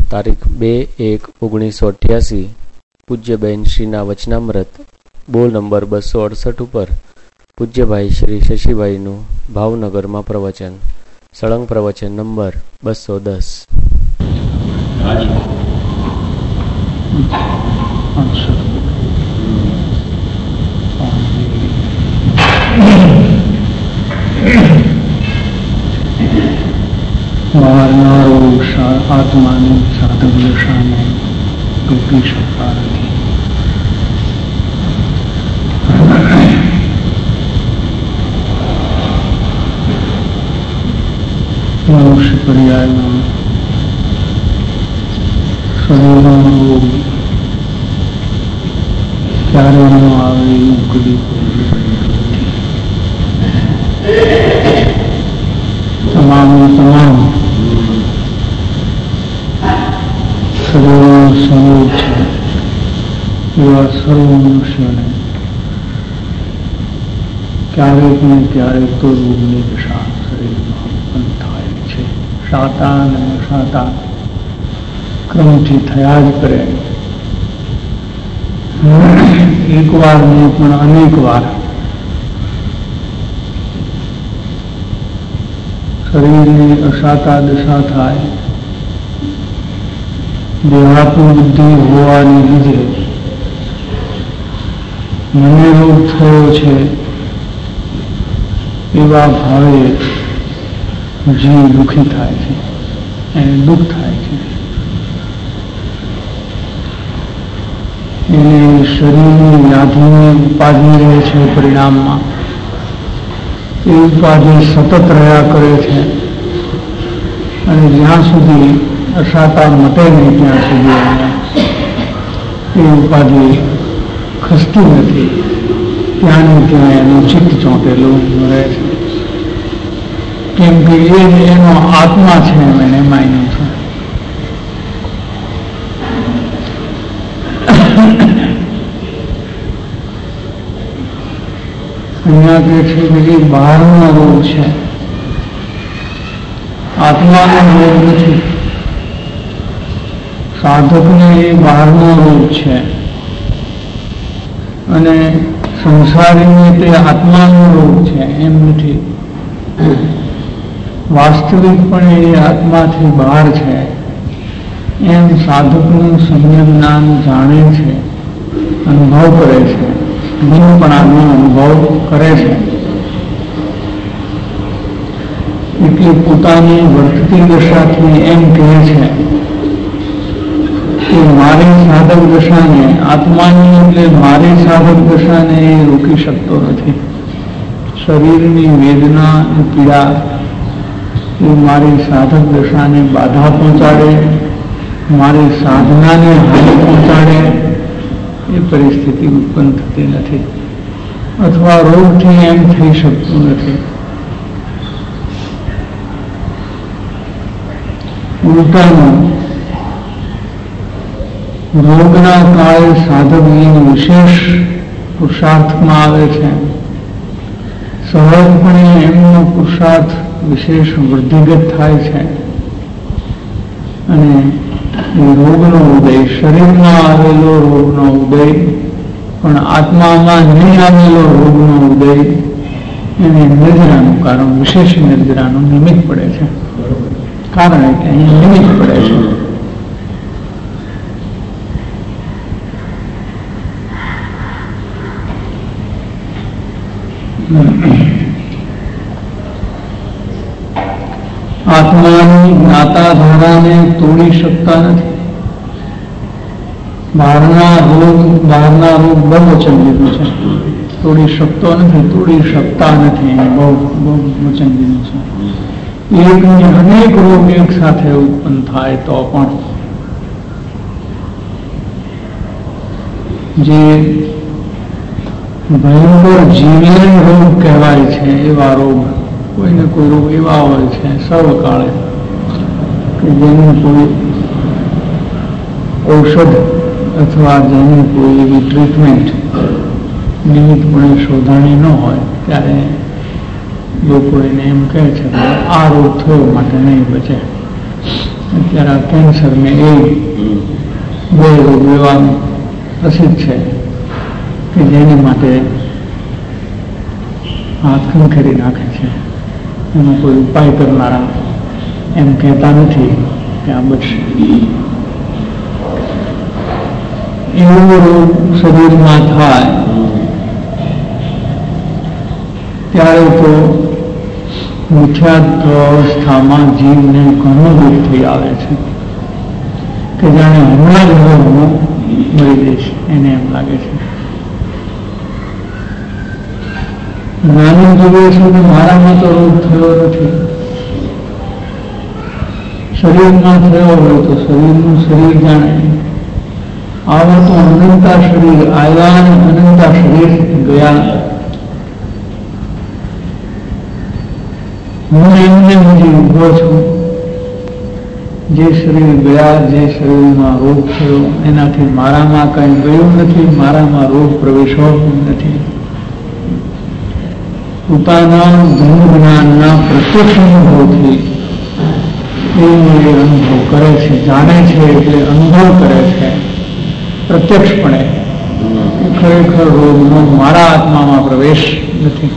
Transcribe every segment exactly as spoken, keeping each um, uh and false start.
તારીખ બે એક ઓગણીસો અઠ્યાસી પૂજ્યબેન શ્રીના વચનામૃત બોલ નંબર બસો અડસઠ ઉપર પૂજ્યભાઈ શ્રી શશીભાઈનું ભાવનગરમાં પ્રવચન. સળંગ પ્રવચન નંબર બસો દસ. મારનારો આત્માની સાધક દશાને રોકી શકતા નથી. મનુષ્ય પર્યાયમાં શરીરનો રોગ ક્યારે ન આવે એવું કદી તમામ તમામ શરીરનો સમૂહ છે એવા સર્વ મનુષ્યોને ક્યારેક ને ક્યારેક તો રોગની દશા શરીરમાં ઉત્પન્ન થાય છે. શાતા અને અશાતા ક્રમથી થયા જ કરે. એક વાર નહીં પણ અનેક વાર શરીરની અશાતા દશા થાય. દેહાત્મ બુદ્ધિ હોવાને લીધે મને રોગ થયો છે એવા ભાવે જીવ દુઃખી થાય છે, એને દુઃખ થાય છે. એને શરીરની વ્યાધિની ઉપાધિ રહે છે. પરિણામમાં એ ઉપાધિ સતત રહ્યા કરે છે અને જ્યાં સુધી અશાતા મટે નહીં ત્યાં સુધી એ ઉપાધિ ખસતી નથી. ત્યાં ને ત્યાં એનું ચિત્ત ચોંટેલું રહે છે. કેમ કે એ એનો આત્મા છે એને માન્યું છે. અહીંયા કે છે કે એ બહારનો રોગ છે, આત્માનો રોગ નથી. સાધકને એ બહારનો રોગ છે અને સંસારીને તે આત્માનો રોગ છે એમ નથી. વાસ્તવિકપણે એ આત્માથી બહાર છે એમ સાધકનું સંયમ જ્ઞાન જાણે છે, અનુભવ કરે છે, ગુણપણાનો અનુભવ કરે છે. એટલે પોતાની વર્તતી દશાથી એમ કહે છે કે મારી સાધક દશાને, આત્માની એટલે મારી સાધક દશાને એ રોકી શકતો નથી. શરીરની વેદના પીડા એ મારી સાધક દશાને બાધા પહોંચાડે, મારી સાધનાને હાનિ પહોંચાડે એ પરિસ્થિતિ ઉત્પન્ન થતી નથી, અથવા રોગથી એમ થઈ શકતું નથી. ઉલટાનું રોગના કાળે સાધક વિશેષ પુરુષાર્થમાં આવે છે. સહજપણે એમનો પુરુષાર્થ વિશેષ વૃદ્ધિગત થાય છે અને રોગનો ઉદય, શરીરમાં આવેલો રોગનો ઉદય પણ આત્મામાં નહીં આવેલો રોગનો ઉદય એને નિર્જરાનું કારણ, વિશેષ નિર્જરાનું નિમિત્ત પડે છે. કારણ કે અહીં નિમિત્ત પડે છે. આત્માની જ્ઞાતાધારાને તોડી શકતા નથી. બહારના રોગ બહારના રોગ બહુ વચન લીધું છે. તોડી શકતો નથી, તોડી શકતા નથી, બહુ બહુ વચન લીધું છે. એક અનેક રોગ એક સાથે ઉત્પન્ન થાય તો પણ જે ભયંકર જીવલેણ રોગ કહેવાય છે એવા રોગ, કોઈને કોઈ રોગ એવા હોય છે સર્વકાળે કે જેનું કોઈ ઔષધ અથવા જેની કોઈ એવી ટ્રીટમેન્ટ નિયમિતપણે શોધાણી ન હોય ત્યારે લોકો એને એમ કહે છે કે આ રોગ થયો માટે નહીં બચે. અત્યારે આ કેન્સર ને એ બે રોગ એવા પ્રસિદ્ધ છે કે જેની માટે હાથ ખંખેરી નાખે છે. એનો કોઈ ઉપાય કરનારા એમ કહેતા નથી કે આ બચશે. એવો રોગ શરીરમાં થાય ત્યારે તો મિથ્યાત્વ અવસ્થામાં જીવને ઘણું દુઃખ થઈ આવે છે કે જાણે હમણાં જ હવે હું મરી જઈશ, એને એમ લાગે છે. જ્ઞાની જોવે છે કે મારામાં તો રોગ થયો નથી. શરીરમાં થયો હોય તો શરીરનું શરીર જાણે. આવા તો અનંતા શરીર આવ્યા અને અનંતા શરીર ગયા. હું એમને હજી ઉભો છું. જે શરીર ગયા, જે શરીરમાં રોગ થયો એનાથી મારામાં કંઈ ગયું નથી, મારામાં રોગ પ્રવેશો નથી. પોતાના ધર્મ જ્ઞાનના પ્રત્યક્ષ અનુભવથી એ અનુભવ કરે છે, જાણે છે એટલે અનુભવ કરે છે પ્રત્યક્ષપણે કે ખરેખર રોગનો મારા આત્મામાં પ્રવેશ નથી.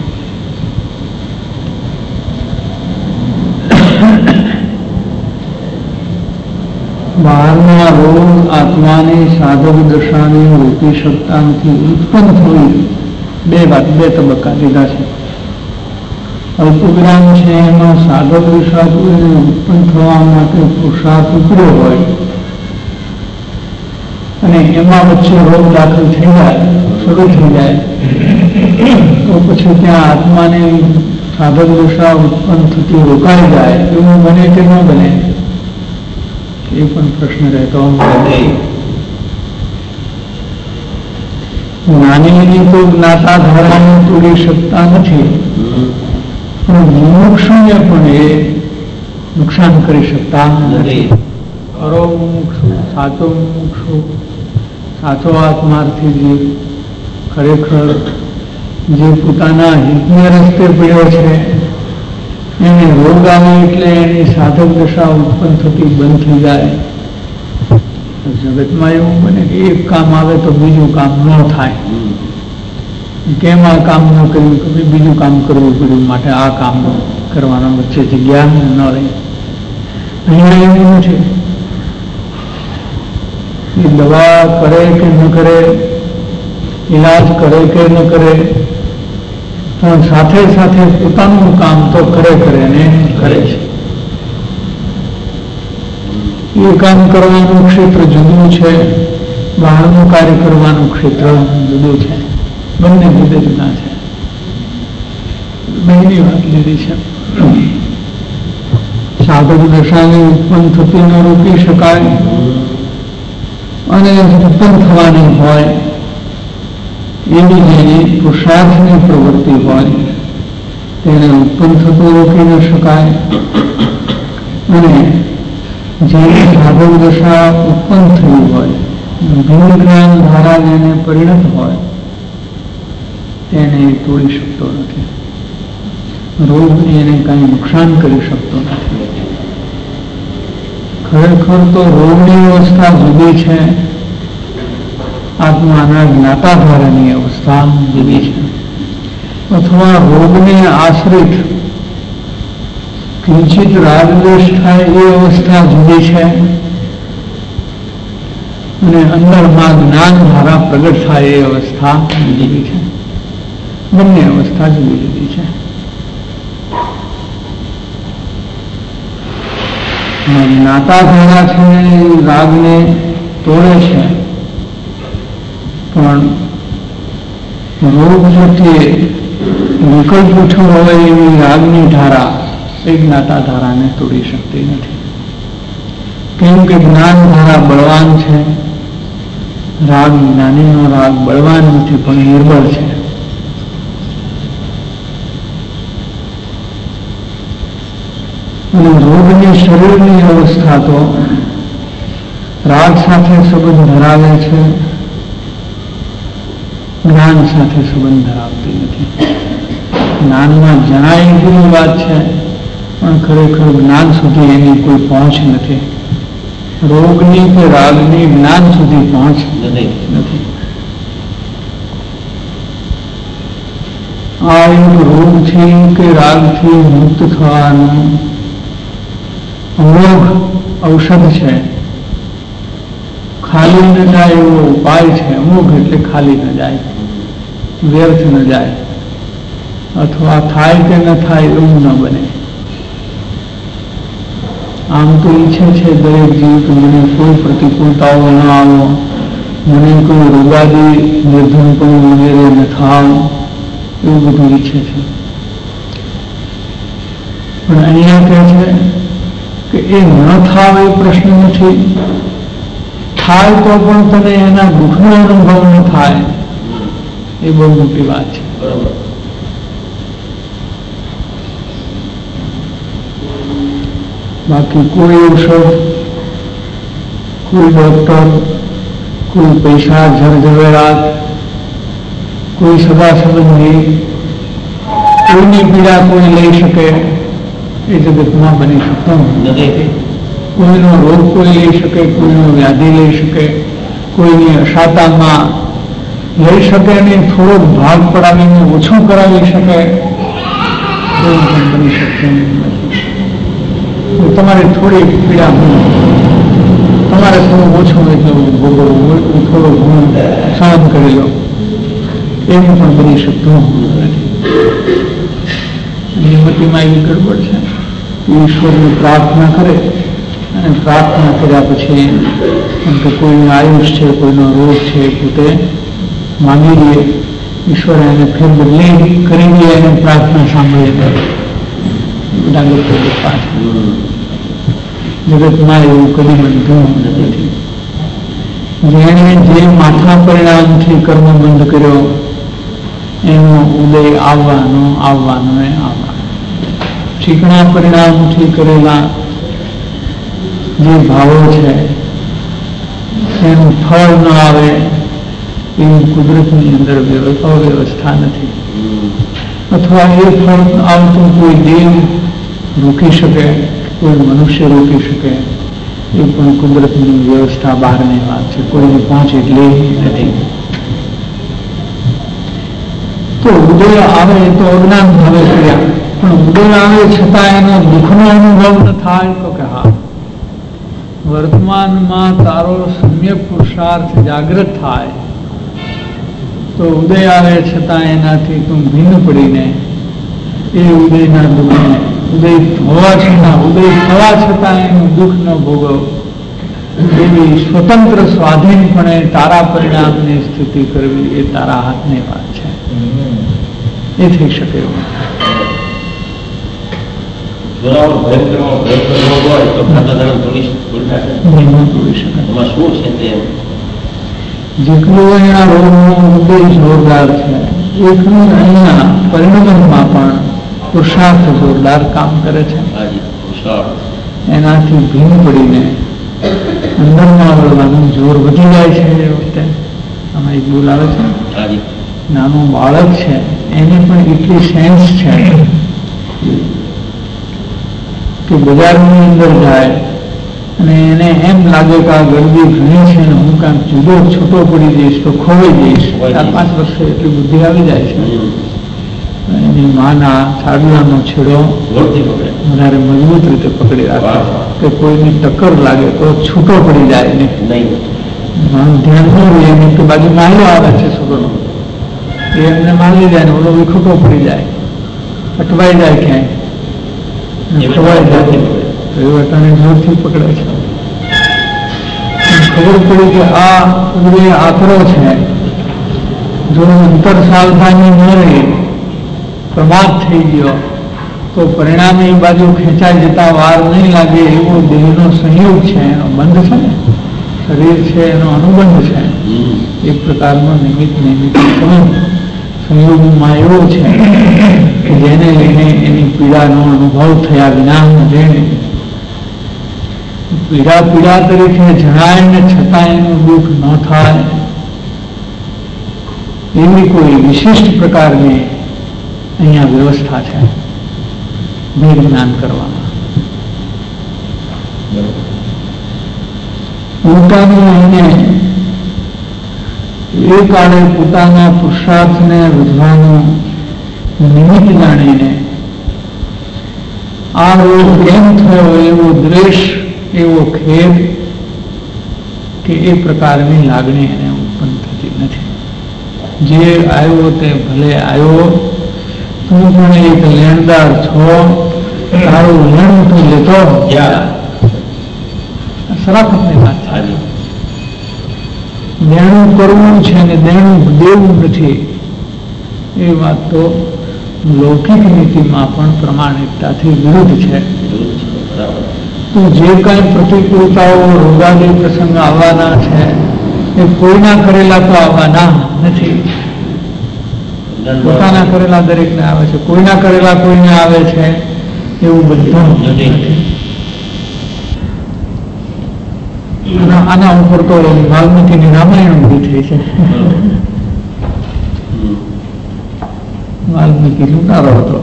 બહારના રોગ આત્માની સાધક દશાને રોકી શકતા નથી. ઉત્પન્ન થવી બે વાત બે તબક્કા લીધા છે. અલ્પવિરામ છે એમાં સાધક દશા ઉત્પન્ન થવા માટે પુરુષાર્થ ઉતર્યો હોય અને એમાં વચ્ચે રોગ દાખલ થઈ જાય, શરૂ થઈ જાય તો પછી ત્યાં આત્માને સાધક દશા ઉત્પન્ન થતી રોકાઈ જાય એવું બને કે ન બને એ પણ પ્રશ્ન રહેતો નથી. જ્ઞાનીની તો જ્ઞાતા ધારાને તોડી શકતા નથી, પણ મુમુક્ષુને પણ એ નુકસાન કરી શકતા નથી. ખરો મુમુક્ષુ, સાચો મુમુક્ષુ, સાચો આત્માર્થી જીવ ખરેખર જે પોતાના હિતને રસ્તે પડ્યો છે એને રોગ આવે એટલે એની સાધક દશા ઉત્પન્ન થતી બંધ થઈ જાય. જગતમાં એવું બને કે એક કામ આવે તો બીજું કામ ન થાય. કેમ આ કામ ન કર્યું કે બીજું કામ કરવું પડ્યું, માટે આ કામ કરવાના વચ્ચે જગ્યા ન રહી. અહીંયા એવું નથી. એ દવા કરે કે ન કરે, ઈલાજ કરે કે ન કરે, પણ સાથે સાથે પોતાનું કામ તો કરે કરે ને કરે છે. એ કામ કરવાનું ક્ષેત્ર જુદું છે, બહારનું કાર્ય કરવાનું ક્ષેત્ર જુદું છે. બંને જુદા જુદા છે. બેની વાત લીધી છે. સાધક દશાને ઉત્પન્ન થતી ન રોકી શકાય અને ઉત્પન્ન થવાની હોય એવી જેની પુરુષાર્થની પ્રવૃત્તિ હોય તેને ઉત્પન્ન થતું રોકી ન શકાય. અને જેની સાધક દશા ઉત્પન્ન થઈ હોય, ભિન્ન જ્ઞાન ધારા જેને પરિણત હોય તેને તોડી શકતો નથી. રોગ એને કઈ નુકસાન કરી શકતો નથી. ખરેખર તો રોગની અવસ્થા જુદી છે, આત્માના જ્ઞાતા ધારાની અવસ્થા જુદી છે. અથવા રોગને આશ્રિત કિંચિત રાગદ્વેષ થાય એ અવસ્થા જુદી છે અને અંદરમાં જ્ઞાન ધારા પ્રગટ થાય એ અવસ્થા જુદી છે. બંને અવસ્થા જુદી જુદી છે. જ્ઞાતા ધારા છે રાગને તોડે છે, પણ રોગ પ્રત્યે વિકલ્પ ઉઠ્યો હોય એવી રાગની ધારા એ જ્ઞાતા ધારાને તોડી શકતી નથી. કેમ કે જ્ઞાન ધારા બળવાન છે, રાગ જ્ઞાનીનો રાગ બળવાન નથી પણ નિર્બળ છે. અને રોગની શરીરની અવસ્થા તો રાગ સાથે સંબંધ ધરાવે છે, જ્ઞાન સાથે સંબંધ ધરાવતી નથી. જ્ઞાનમાં જણાય એવી વાત છે પણ ખરેખર જ્ઞાન સુધી એની કોઈ પહોંચ નથી. રોગની કે રાગની જ્ઞાન સુધી પહોંચ નથી. આ એક રોગથી કે રાગથી મુક્ત થવાનું અમોઘ ઔષધ છે, ખાલી ન જાય એવો ઉપાય છે. અમોઘ એટલે ખાલી ન જાય, વ્યર્થ ન જાય, અથવા થાય કે ન થાય એવું ન બને. આમ તો ઈચ્છે છે દરેક જીવ કે મને કોઈ પ્રતિકૂળતાઓ ન આવો, મને કોઈ રોગાદી નિર્ધનપણું વગેરે ન થાવ, એવું બધું ઈચ્છે છે. પણ અહીંયા કહે છે કે એ ન થાવ એ પ્રશ્ન નથી. થાય તો પણ તને એના દુઃખનો અનુભવ ન થાય, એ બહુ મોટી વાત છે. બાકી કોઈ ઔષધ, કોઈ ડોક્ટર, કોઈ પૈસા ઝરઝવેરાત, કોઈ સગા સંબંધી, કોઈની પીડા કોઈ લઈ શકે એ જગતમાં બની શકતો નથી. કોઈનો રોગ કોઈ લઈ શકે, કોઈનો વ્યાધિ લઈ શકે, કોઈની અશાતામાં લઈ શકે અને થોડોક ભાગ પડાવીને ઓછું કરાવી શકે, એવું પણ બની શકતું નથી. તમારે થોડી પીડા હોય, તમારે થોડું ઓછું એટલું ભોગવવું હોય, થોડું ઘણું સહન કરી લો, એવું પણ બની શકતું નથી. નિયમતિમાં એવી ગડબડ છે. ઈશ્વરની પ્રાર્થના કરે અને પ્રાર્થના કર્યા પછી એમ કે કોઈનું આયુષ છે, કોઈનો રોગ છે, પોતે માંગી લે, ઈશ્વર એને ફેર બદલી કરી દે અને પ્રાર્થના સાંભળી દે. બધા લોકો જગતમાં એવું કદી બનતું નથી. જેણે જે માથા પરિણામથી કર્મ બંધ કર્યો એનો ઉદય આવવાનો આવવાનો એ આવવાનો. ચીકણા પરિણામથી કરેલા જે ભાવો છે એનું ફળ ન આવે એવી કુદરતની અંદર અવ્યવસ્થા નથી. અથવા એ ફળ આવતું કોઈ દેવ રોકી શકે, કોઈ મનુષ્ય રોકી શકે, એ પણ કુદરતની વ્યવસ્થા બહારની વાત છે. કોઈને પહોંચ એટલી નથી. તો ઉદય આવે તો અજ્ઞાન ભાવે કર્યા, પણ ઉદય આવે છતાં એનો દુઃખનો અનુભવ ન થાય તો કે હા, વર્તમાનમાં તારો સમ્યક પુરુષાર્થ જાગૃત થાય તો ઉદય આવે છતાં એનાથી તું ભિન્ન પડીને એ ઉદયના દુઃખને, ઉદય હોવા છતાં ઉદય થવા છતાં એનું દુઃખ ન ભોગવ, એવી સ્વતંત્ર સ્વાધીનપણે તારા પરિણામની સ્થિતિ કરવી એ તારા હાથની વાત છે. એ થઈ શકે એવું. જેટલું અહીંયા રોગનો ઉદય જોરદાર છે એટલું અહીંયા પરિણમનમાં પણ પુરુષાર્થ જોરદાર કામ કરે છે. એનાથી ભીન પડીને અંદરમાં વળવાનું જોર વધી જાય છે. એ વખતે આમાં એક બોલાવે છે, નાનું બાળક છે એને પણ એટલી સેન્સ છે કે બજારની અંદર જાય અને એને એમ લાગે કે આ ગરદી ઘણી છે ને હું કાંઈક જુદો છૂટો પડી જઈશ તો ખોવાઈ જઈશ. ચાર પાંચ વર્ષે એટલી બુદ્ધિ આવી જાય છે. એની માના છાડલાનો છેડો વધારે મજબૂત રીતે પકડી રાખે કે કોઈની ટક્કર લાગે તો છૂટો પડી જાય નહીં. ધ્યાન ન રહે એની કે બાજુ માર્યો આવે છે છોકરો, એ એમને મારી જાય ને ઓલો વિખૂટો પડી જાય, અટવાઈ જાય ક્યાંય, ખવાઈ જાય તો એ વટાણે જોરથી પકડે છે. ખબર પડી કે આ ઉદય આકરો છે, જો અંતર સાવધાની ન રહી પ્રમાદ થઈ ગયો તો પરિણામે એ બાજુ ખેંચાઈ જતા વાર નહીં લાગે એવો દેહનો સંયોગ છે, એનો બંધ છે ને, શરીર છે એનો અનુબંધ છે, એક પ્રકારનો નિમિત્ત નિમિત્ત સંયોગમાં એવો છે કે જેને લઈને એની પીડાનો અનુભવ થયા વિના જેને પીડા પીડા તરીકે જણાય ને છતાં એનું દુઃખ ન થાય એવી કોઈ વિશિષ્ટ પ્રકારની અહીંયા વ્યવસ્થા છે ભેદ જ્ઞાન કરવામાં. પોતાનું એને એ કાળે પોતાના પુરુષાર્થને વધવાનું નિમિત્ત જાણીને આ રોગ કેમ થયો એવો દ્વેષ, એવો ખેદ કે એ પ્રકારની લાગણી એને ઉત્પન્ન થતી નથી. જે આવ્યો તે ભલે આવ્યો, તું પણ એક લેણદાર છો, તારું લેણું તું લેતો. સરાફતની વાત છે. દેણું કરવું છે ને દેણું દેવું નથી, એ વાત તો લૌકિક નીતિમાં પણ પ્રમાણિકતાથી વિરુદ્ધ છે. તો જે કઈ પ્રતિકૂળતાઓ, રોગાદી પ્રસંગ આવવાના છે એ કોઈના કરેલા તો આવવાના નથી. પોતાના કરેલા દરેકને આવે છે, કોઈના કરેલા કોઈને આવે છે એવું બધું નથી. આના ઉપર તો વાલ્મીકીની રામાયણ ઉભી થઈ છે. વાલ્મીકી લૂંટારો હતો.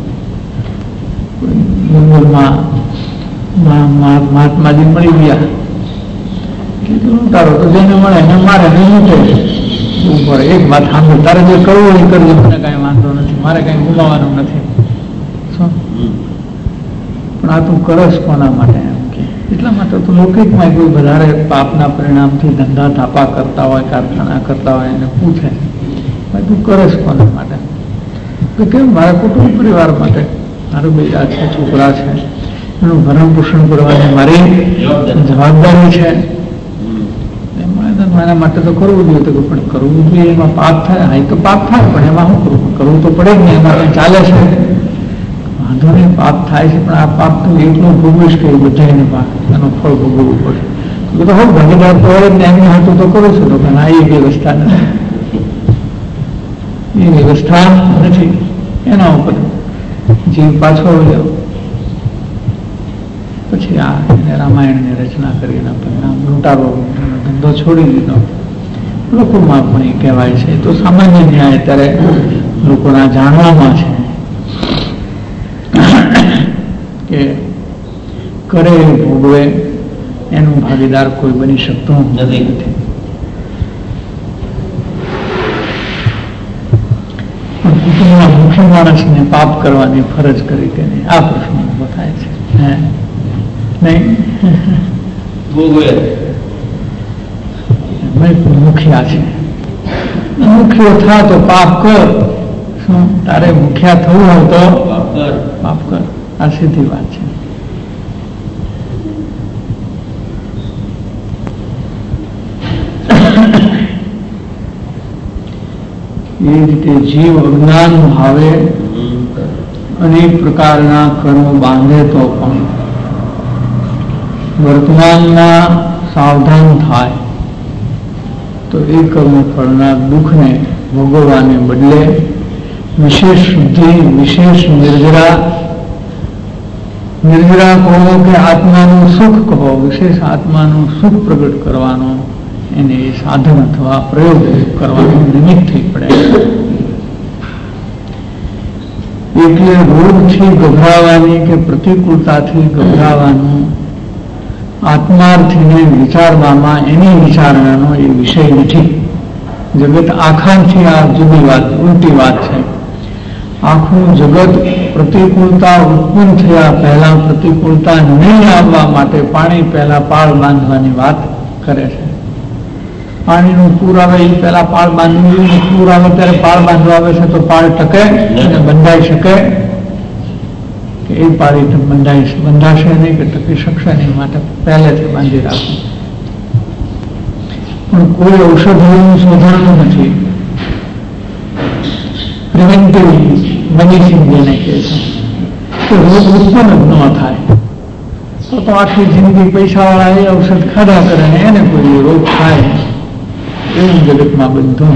જંગલમાં મહાત્માજી મળી ગયા, લૂંટારો તો જેને મળે એને મારે ને લૂંટે. ઉપર એક વાત સાંભળ, તારે જે કરવું એ કરવું, મને કઈ વાંધો નથી, મારે કઈ ગુમાવાનું નથી. શું પણ આ તું કરસ કોના માટે? એમ કે એટલા માટે તો લૌકિકમાં કોઈ વધારે પાપના પરિણામથી ધંધા થાપા કરતા હોય, કારખાના કરતા હોય, એને પૂછે તું કરસ કોના માટે? તો કેમ? મારા કુટુંબ પરિવાર માટે, મારું બેટા છે, છોકરા છે, એનું ભરણ પોષણ કરવાની મારી જવાબદારી છે. એના માટે તો કરવું જોઈએ. તો પણ કરવું જોઈએ એમાં પાપ થાય? હા, એ તો પાપ થાય, પણ એમાં શું કરવું? કરવું તો પડે જ નહીં. એમાં ચાલે છે, વાંધો નહીં, પાપ થાય છે, પણ આ પાપ તો એટલું ભોગવીશ કે બધા એને પાપ એનું ફળ ભોગવવું પડે. તો હવે ભાગીદાર તો હોય ને એમની હાથું તો કરું છું, તો પણ આ એ વ્યવસ્થા નથી, એ વ્યવસ્થા નથી. એના ઉપર જીવ પાછો આવ્યો. પછી આ એને રામાયણની રચના કરી, એના પરિણામ લૂંટારો ધંધો છોડી દીધો. લોકોમાં પણ એ કહેવાય છે, તો સામાન્ય ન્યાય અત્યારે લોકોના જાણવામાં છે કે કરે ભોગવે એનું ભાગીદાર કોઈ બની શકતો નથી. પણ કુટુંબના મુખ્ય માણસને પાપ કરવાની ફરજ કરી કે નહીં, આ પ્રશ્ન ઉભો થાય છે. હે નહીં, મુખિયા છે, મુખ્ય થા તો પાપ કર. શું તારે મુખ્યા થવું હોય તો પાપ કર. આ સીધી વાત છે. એ રીતે જીવ અજ્ઞાન ભાવે અનેક પ્રકારના કર્મો બાંધે તો પણ વર્તમાનમાં સાવધાન થાય તો એ કર્મફળના દુઃખને ભોગવવાને બદલે વિશેષ શુદ્ધિ, વિશેષ નિર્જરા, નિર્જરા કહો કે આત્માનું સુખ કહો, વિશેષ આત્માનું સુખ પ્રગટ કરવાનો એને સાધન અથવા પ્રયોગ કરવાનું નિમિત્ત થઈ પડે. એટલે રોગથી ગભરાવાની કે પ્રતિકૂળતાથી ગભરાવાનું આત્માર્થીને વિચારવામાં એની વિચારણાનો એ વિષય નથી. જગત આખાથી આ જુદી વાત, ઉલટી વાત છે. આખું જગત પ્રતિકૂળતા ઉત્પન્ન થયા પહેલા પ્રતિકૂળતા નહીં આવવા માટે પાણી પહેલા પાળ બાંધવાની વાત કરે છે. પાણીનું પૂર આવે એ પહેલા પાળ બાંધવું, પૂર આવે ત્યારે પાળ બાંધવા આવે છે તો પાળ ટકે અને બંધાઈ શકે કે એ પાળી બંધાઈ બંધાશે નહીં કે ટકી શકશે નહીં, માટે પહેલેથી બાંધી રાખવું. પણ કોઈ ઔષધિનું શોધવાનું નથી. પ્રિવેન્ટિવ મેડિસિન જેને કહે છે, તો રોગ ઉત્પન્ન જ ન થાય તો તો આખી જિંદગી પૈસાવાળા એ ઔષધ ખાધા કરે ને એને કોઈ રોગ થાય એવું જગતમાં બધું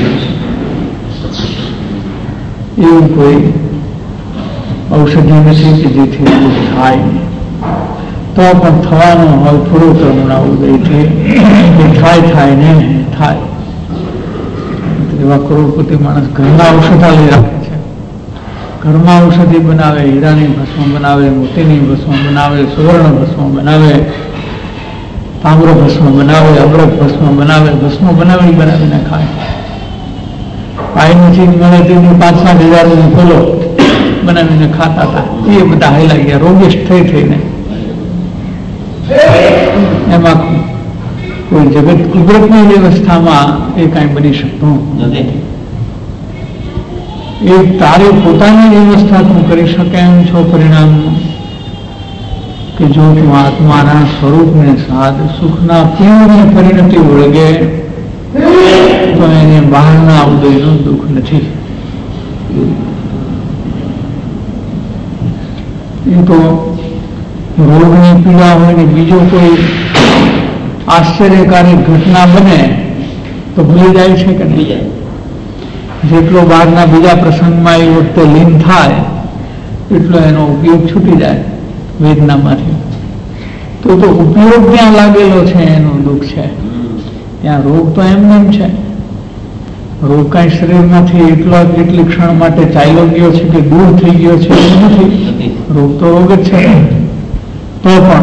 એવું કોઈ ઔષધિ નથી કે જેથી રોગ થાય. તો પણ થવાનો હોય થોડો કર્મના ઉદયથી થાય થાય ને થાય. એવા કરોડપતિ માણસ ઘરના ઔષધાલય રાખે છે, ઘરમાં ઔષધિ બનાવે, હીરાની ભસ્મ બનાવે, મોતીની ભસ્મ બનાવે, સુવર્ણ ભસ્મ બનાવે, તામ્ર ભસ્મ બનાવે, અમૃત ભસ્મ બનાવે, ભસ્મ બનાવી બનાવીને ખાય. પાણીથી મળે તેની પાંચ સાત હજાર ફૂલો બનાવીને ખાતા હતા. એ બધા હાઈલા ગયા રોગિષ્ઠ થઈ થઈને. એમાં કોઈ જગત કુદરતની વ્યવસ્થામાં એ કાંઈ બની શકતું નથી. એ તારી પોતાની વ્યવસ્થા તું કરી શકે એમ છો. પરિણામ કે જો તું આત્માના સ્વરૂપને સાદ સુખના પીણની પરિણતિ ઓળગે તો એને બહારના ઉદયનું દુઃખ નથી. એ તો રોગની પીડા હોય ને બીજો કોઈ આશ્ચર્યકારી ઘટના બને તો ભૂલી જાય છે કે નહીં? જેટલો બહારના બીજા પ્રસંગમાં એ વખતે લીન થાય એટલો એનો ઉપયોગ છૂટી જાય વેદનામાંથી. તો તો ઉપયોગ ત્યાં લાગેલો છે એનું દુઃખ છે. ત્યાં રોગ તો એમને એમ છે. રોગ કાંઈ શરીરમાંથી એટલો એટલી ક્ષણ માટે ચાલ્યો ગયો છે કે દૂર થઈ ગયો છે એવું નથી. રોગ તો રોગ જ છે. તો પણ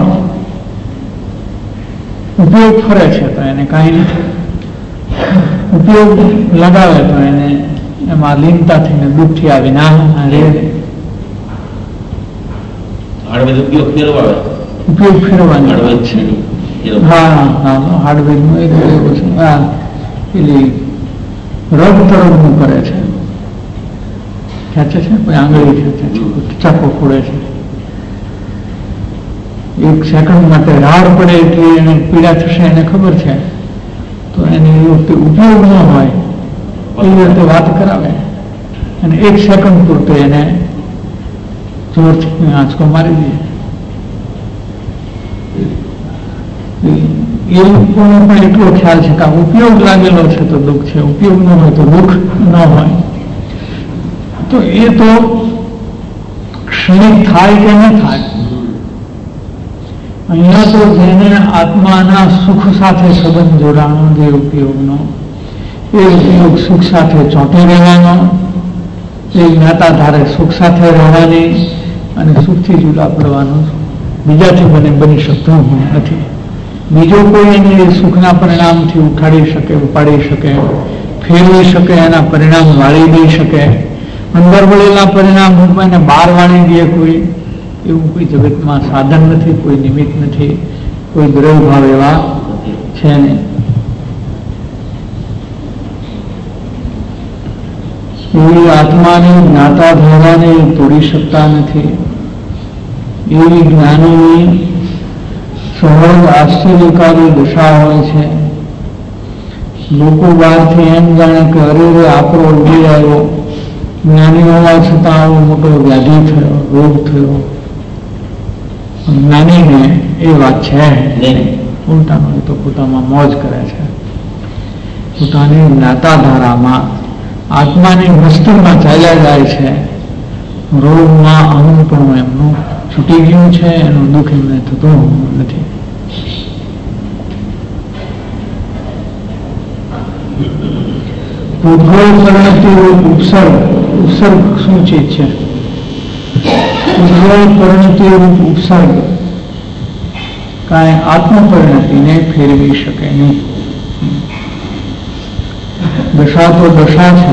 ઉપયોગ ફરે છે તો એને કાંઈ નથી. ઉપયોગ લગાવે તો એને એમાં લીનતા થઈને દુઃખથી આવી ના રે ઉપયોગ ફેરવાની છે. હા હા હાર્ડવેર નું એક એવું છે. હા પેલી રગ તરગનું કરે છે, ખેંચે છે, કોઈ આંગળી ખેંચે છે, ચાકો ફોડે છે. એક સેકન્ડ માટે રાડ પડે એટલી એને પીડા થશે એને ખબર છે. તો એને એ વખતે ઉપયોગ ન હોય એવી રીતે વાત કરાવે અને એક સેકન્ડ પૂરતો એને જોરથી આંચકો મારી દે. એ લોકોનો પણ એટલો ખ્યાલ છે કે ઉપયોગ લાગેલો છે તો દુઃખ છે, ઉપયોગ ન હોય તો દુઃખ ન હોય. તો એ તો ક્ષણિક થાય કે ન થાય. અહીંયા તો જેને આત્માના સુખ સાથે સંબંધ જોડાણો જે ઉપયોગનો, એ ઉપયોગ સુખ સાથે ચોંટી રહેવાનો, એ જ્ઞાતા ધારે સુખ સાથે રહેવાની અને સુખથી જુદા પડવાનું બીજાથી મને બની શકતું નથી. બીજો કોઈ એને સુખના પરિણામથી ઉઠાડી શકે, ઉપાડી શકે, ફેરવી શકે, એના પરિણામ વાળી દઈ શકે, અંદર વળેલા પરિણામ એને બહાર વાળી દે કોઈ, એવું કોઈ જગતમાં સાધન નથી, કોઈ નિમિત્ત નથી, કોઈ દ્રવ્ય ભાવ એવા છે નહીં. એવી આત્માની જ્ઞાતા ધારાને તોડી શકતા નથી. એવી જ્ઞાનોની સહજ આશ્ચર્યકારી દશા હોય છે. લોકો બહારથી એમ જાણે કે અરે રે આપણો ઉડી આવ્યો, જ્ઞાની હોવા છતાં આવો મોટો વ્યાધિ થયો, રોગ થયો. જ્ઞાનીને એ વાત છે ઉલટાનો, એ તો પોતામાં મોજ કરે છે. પોતાની જ્ઞાતા ધારામાં આત્માની મસ્તકમાં ચાલ્યા જાય છે. રોગમાં અહંપણું એમનું છૂટી ગયું છે, એનું દુઃખ એમને થતું નથી. ઉદ્ભવ પરિણતિ ઉપસર્ગ, ઉપસર્ગ શું ચીજ છે? ઉદ્ભવ પરિણતિ ઉપસર્ગ કાંઈ આત્મપરિણતિને ફેરવી શકે નહીં. દશા તો દશા છે,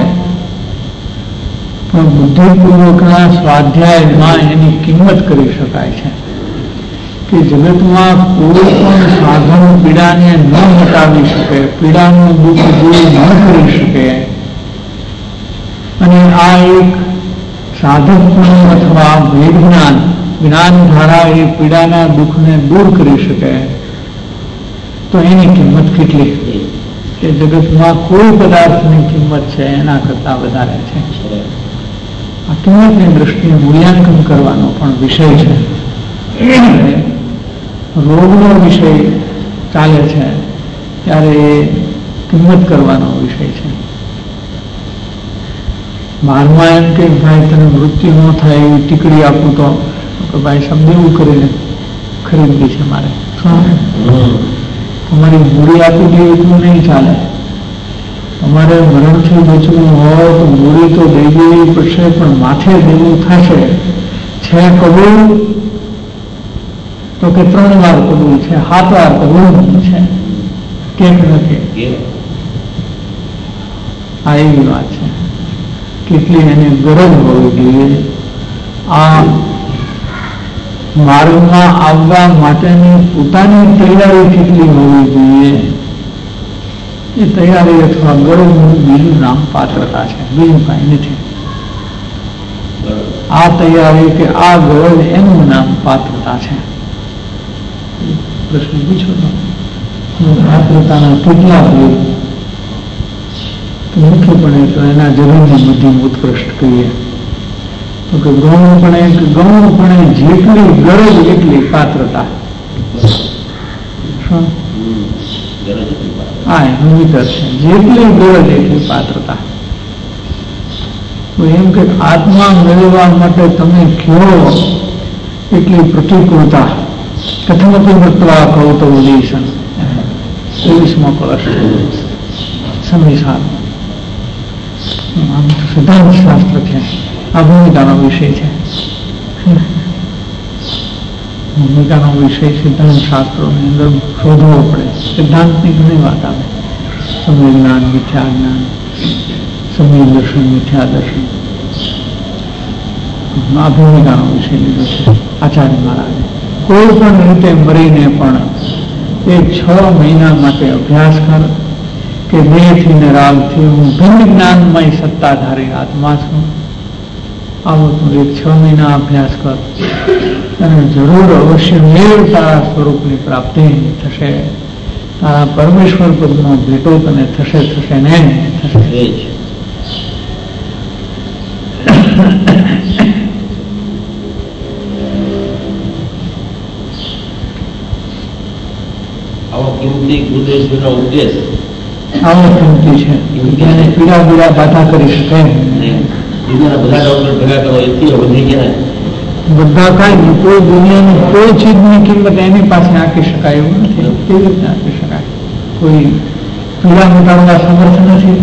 પણ બુદ્ધિપૂર્વકના સ્વાધ્યાયમાં એની કિંમત કરી શકાય છે કે જગતમાં કોઈ પણ સાધન પીડાને ન હટાવી શકે, પીડાનું દુઃખ દૂર ન કરી શકે. અને આ એક સાધકપણું અથવા ભેદ જ્ઞાન જ્ઞાન દ્વારા એ પીડાના દુઃખને દૂર કરી શકે તો એની કિંમત કેટલી? એ જગતમાં કોઈ પદાર્થની કિંમત છે એના કરતા વધારે છે. આ કિંમતની દ્રષ્ટિએ મૂલ્યાંકન કરવાનો પણ વિષય છે. રોગનો વિષય ચાલે છે ત્યારે એ કિંમત કરવાનો વિષય છે. બહારમાં એમ કે ભાઈ તને મૃત્યુ ન થાય એવી ટીકડી આપું તો ભાઈ શબ્દ એવું કરીને ખરીદવી છે મારે, તમારી મૂડી આપી દે એટલું નહીં ચાલે. તમારે મરણથી બચવું હોય તો મૂડી તો દઈ દેવી પડશે, પણ માથે દેવું થશે. છે કબૂલ તો કે ત્રણ વાર કરવું છે, સાત વાર કરવું છે, કેમ નથી? આ એવી વાત છે. કેટલી એને ગરજ હોવી જોઈએ. આ માર્ગમાં આવવા માટેની પોતાની તૈયારી કેટલી હોવી જોઈએ. એ તૈયારી અથવા ગરજનું બીજું નામ પાત્રતા છે, બીજું કાંઈ નથી. આ તૈયારી કે આ ગરજ એનું નામ પાત્રતા છે. પ્રશ્ન પૂછો તો પાત્રતાના કેટલા હોય? મુખ્યપણે તો એના જરૂરને મધ્યમ ઉત્કૃષ્ટ કહીએ તો કે ગૌણપણે કે ગૌણપણે જેટલી ગરજ એટલી પાત્રતા. હા એનું વિતર છે, જેટલી ગરજ એટલી પાત્રતા. તો એમ કે આત્મા મેળવવા માટે તમે કયો એટલી પ્રતિકૂળતા. કથમથી વર્તવા કૌતવ દેશન ત્રેવીસમાં કળશ સંવિધાન. આમ તો સિદ્ધાંત શાસ્ત્ર છે, આ ભૂમિકાનો વિષય છે. ભૂમિકાનો વિષય સિદ્ધાંત શાસ્ત્રોની અંદર શોધવો પડે. સિદ્ધાંતની ઘણી વાત આવે, સમ્ય જ્ઞાન, મિથ્યા જ્ઞાન, સમ્ય દર્શન, મિથ્યા દર્શન. આ ભૂમિકાનો વિષય લીધો છે આચાર્ય મહારાજે. કોઈ પણ રીતે મરીને પણ એ છ મહિના માટે અભ્યાસ કર કે દેહથી ને રાગથી હું ભિન્ન જ્ઞાનમય સત્તાધારી આત્મા છું. આવો તું એક છ મહિના અભ્યાસ કર અને જરૂર અવશ્ય મેળ તારા સ્વરૂપની પ્રાપ્તિ થશે. તારા પરમેશ્વર પદનો ભેટો તને થશે થશે ને થશે જ. આવો કિંમતી ગુરુદેવનો ઉપદેશ આવો કિંમતી છે. એને પીડા પીડા બાધા કરી શકે. દુનિયાના બધા ડોક્ટર ભેગા કરો એથી વધી ગયા. બધા કાંઈ નહીં, કોઈ દુનિયાની કોઈ ચીજની કિંમત એની પાસે આંકી શકાય એવું નથી. કેવી રીતે આંકી શકાય? કોઈ પીડા મટાડવા સમર્થ નથી.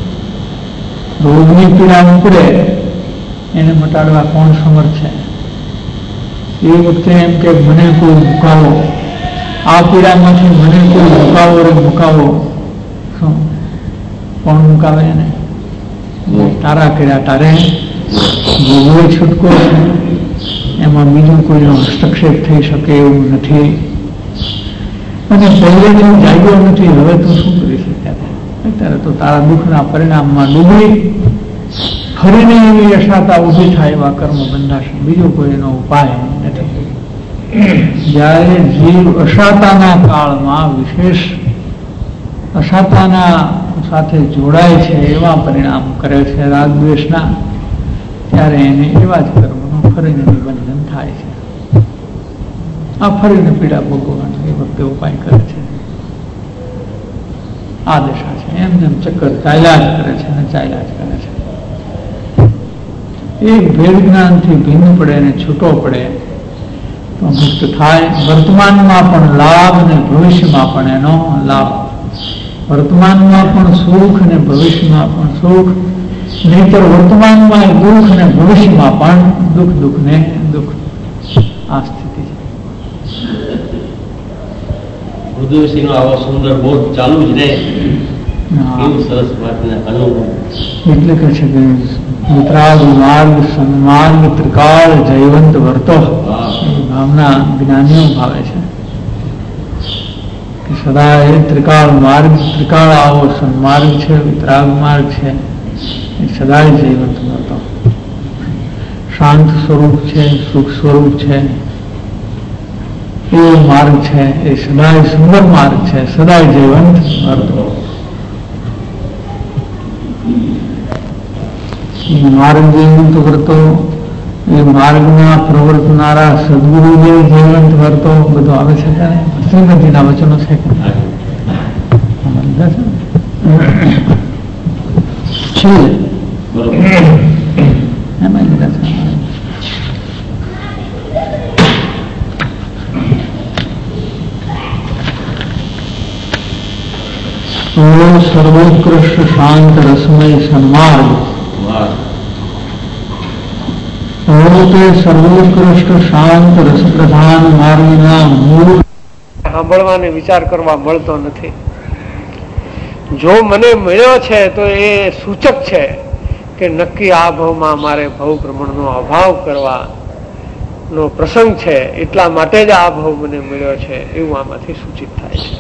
રોગની પીડા ઉપડે એને મટાડવા કોણ સમર્થ છે? એ વખતે એમ કે મને કોઈ મુકાવો, આ પીડામાંથી મને કોઈ મુકાવો રે મુકાવો. શું કોણ મુકાવે એને? તારા કર્યા તારે ભોગવો છૂટકો છે. એમાં બીજું કોઈનો હસ્તક્ષેપ થઈ શકે એવું નથી. અને પહેલેથી જાગ્યો નથી, હવે તું શું કરી શકે? અત્યારે તો તારા દુઃખના પરિણામમાં ડૂબી ફરીને એવી અશાતા ઊભી થાય એવા કર્મ બંધાશે. બીજો કોઈ એનો ઉપાય નથી. જ્યારે જીવ અશાતાના કાળમાં વિશેષ અશાતાના સાથે જોડાય છે, એવા પરિણામ કરે છે રાગદ્વેષના, ત્યારે એને એવા જ કર્મનું ફરીને નિબંધન થાય છે. આ ફરીને પીડા ભોગવવાનો એ વખતે ઉપાય કરે છે. આ દશા છે. એમ જેમ ચક્કર ચાલ્યા જ કરે છે અને ચાલ્યા જ કરે છે. એક ભેદ જ્ઞાનથી ભિન્ન પડે અને છૂટો પડે તો મુક્ત થાય. વર્તમાનમાં પણ લાભ અને ભવિષ્યમાં પણ એનો લાભ. વર્તમાનમાં પણ સુખ અને ભવિષ્યમાં પણ સુખ. નહીતર વર્તમાનમાં દુઃખ અને ભવિષ્યમાં પણ દુઃખ દુઃખ ને દુઃખ. આ સ્થિતિ છે. ગુરુદેવસિંહનો આવો સુંદર બોધ ચાલુ જ રહે. કેવું સરસ વાતને અનુભવ. એટલે કે છે કે વિતરાગ માર્ગ સન્માર્ગ ત્રિકાળ જયવંત વર્તો. ભાવના જ્ઞાનીઓ ભાવે છે કે સદા એ ત્રિકાળ માર્ગ, ત્રિકાળ આવો સન્માર્ગ છે, વિતરાગ માર્ગ છે, એ સદાય જયવંત વર્તો. શાંત સ્વરૂપ છે, સુખ સ્વરૂપ છે, એવો માર્ગ છે. એ સદાય સુંદર માર્ગ છે, સદાય જયવંત વર્તો. માર્ગ જયવંત વર્તો, એ માર્ગમાં પ્રવર્તનારા સદગુરુદેવ જયવંત વર્તો, બધું આવે છે. ત્યારે શ્રીમતીના વચનો છે કે એમાં લીધા છે. સર્વોત્કૃષ્ટ શાંત રસમય સન્માર્ગ તે સર્વોત્કૃષ્ટ શાંત રસપ્રધાન માર્ગના મૂળ સાંભળવાને વિચાર કરવા મળતો નથી. જો મને મળ્યો છે તો એ સૂચક છે કે નક્કી આ ભાવમાં મારે ભવ ભ્રમણનો અભાવ કરવાનો પ્રસંગ છે, એટલા માટે જ આ ભાવ મને મળ્યો છે એવું આમાંથી સૂચિત થાય છે.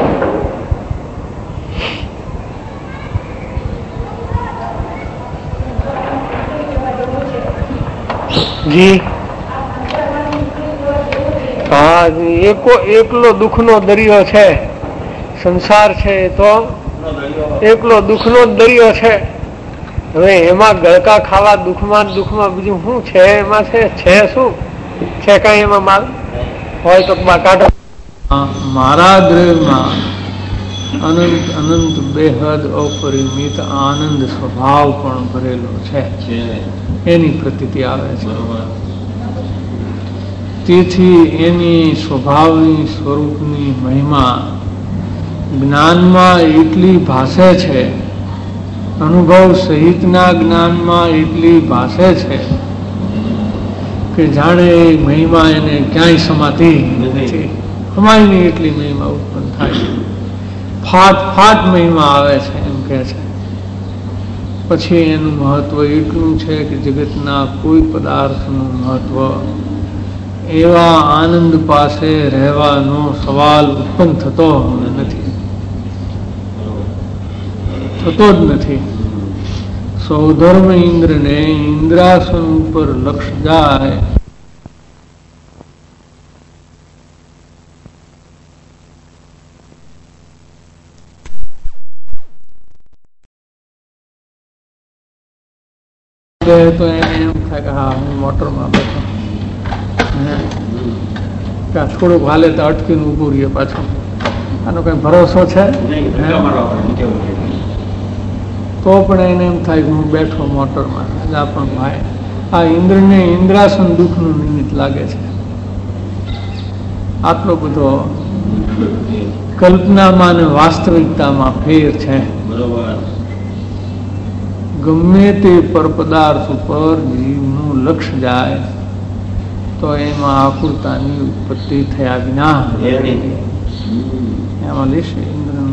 જી હા, એકો એકલો દુઃખનો દરિયો છે સંસાર છે, એ તો એકલો દુઃખનો જ દરિયો છે. હવે એમાં ગળકા ખાવા દુઃખમાં દુઃખમાં બીજું શું છે? એમાં છે છે શું છે? કઈ એમાં માલ હોય તો કાઢો. મારા દ્રવ્યમાં અનંત અનંત બેહદ અપરિમિત આનંદ સ્વભાવ પણ ભરેલો છે, એની પ્રતીતિ આવે છે. તેથી એની સ્વભાવની સ્વરૂપની મહિમા જ્ઞાનમાં એટલી ભાસે છે, અનુભવ સહિતના જ્ઞાનમાં એટલી ભાસે છે કે જાણે એ મહિમા એને ક્યાંય સમાતી નથી. અમાયની એટલી મહિમા ઉત્પન્ન થાય છે. ફાટ ફાટ મહિમા આવે છે એમ કે છે. પછી એનું મહત્વ એટલું છે કે જગતના કોઈ પદાર્થનું મહત્વ એવા આનંદ પાસે રહેવાનો સવાલ ઉત્પન્ન થતો નથી, થતો જ નથી. સૌધર્મ ઇન્દ્રને ઇન્દ્રાસન ઉપર લક્ષ જાય તો એને એમ થાય કે હા હું મોટરમાં બેઠો, થોડુંક હાલે તો અટકીને ઉભું રહીએ પાછું. આનો કઈ ભરોસો છે? તો પણ એને એમ થાય કે હું બેઠો મોટરમાં. એટલે પણ ભાઈ આ ઇન્દ્રને ઇન્દ્રાસન દુઃખનું નિમિત્ત લાગે છે. આટલો બધો કલ્પનામાં અને વાસ્તવિકતામાં ફેર છે. ગમે તે પરપદાર્થ ઉપર જીવનું લક્ષ જાય તો એમાં આકુરતાની ઉત્પત્તિ થયા વિના એમાં લેશે ઇન્દ્રનું.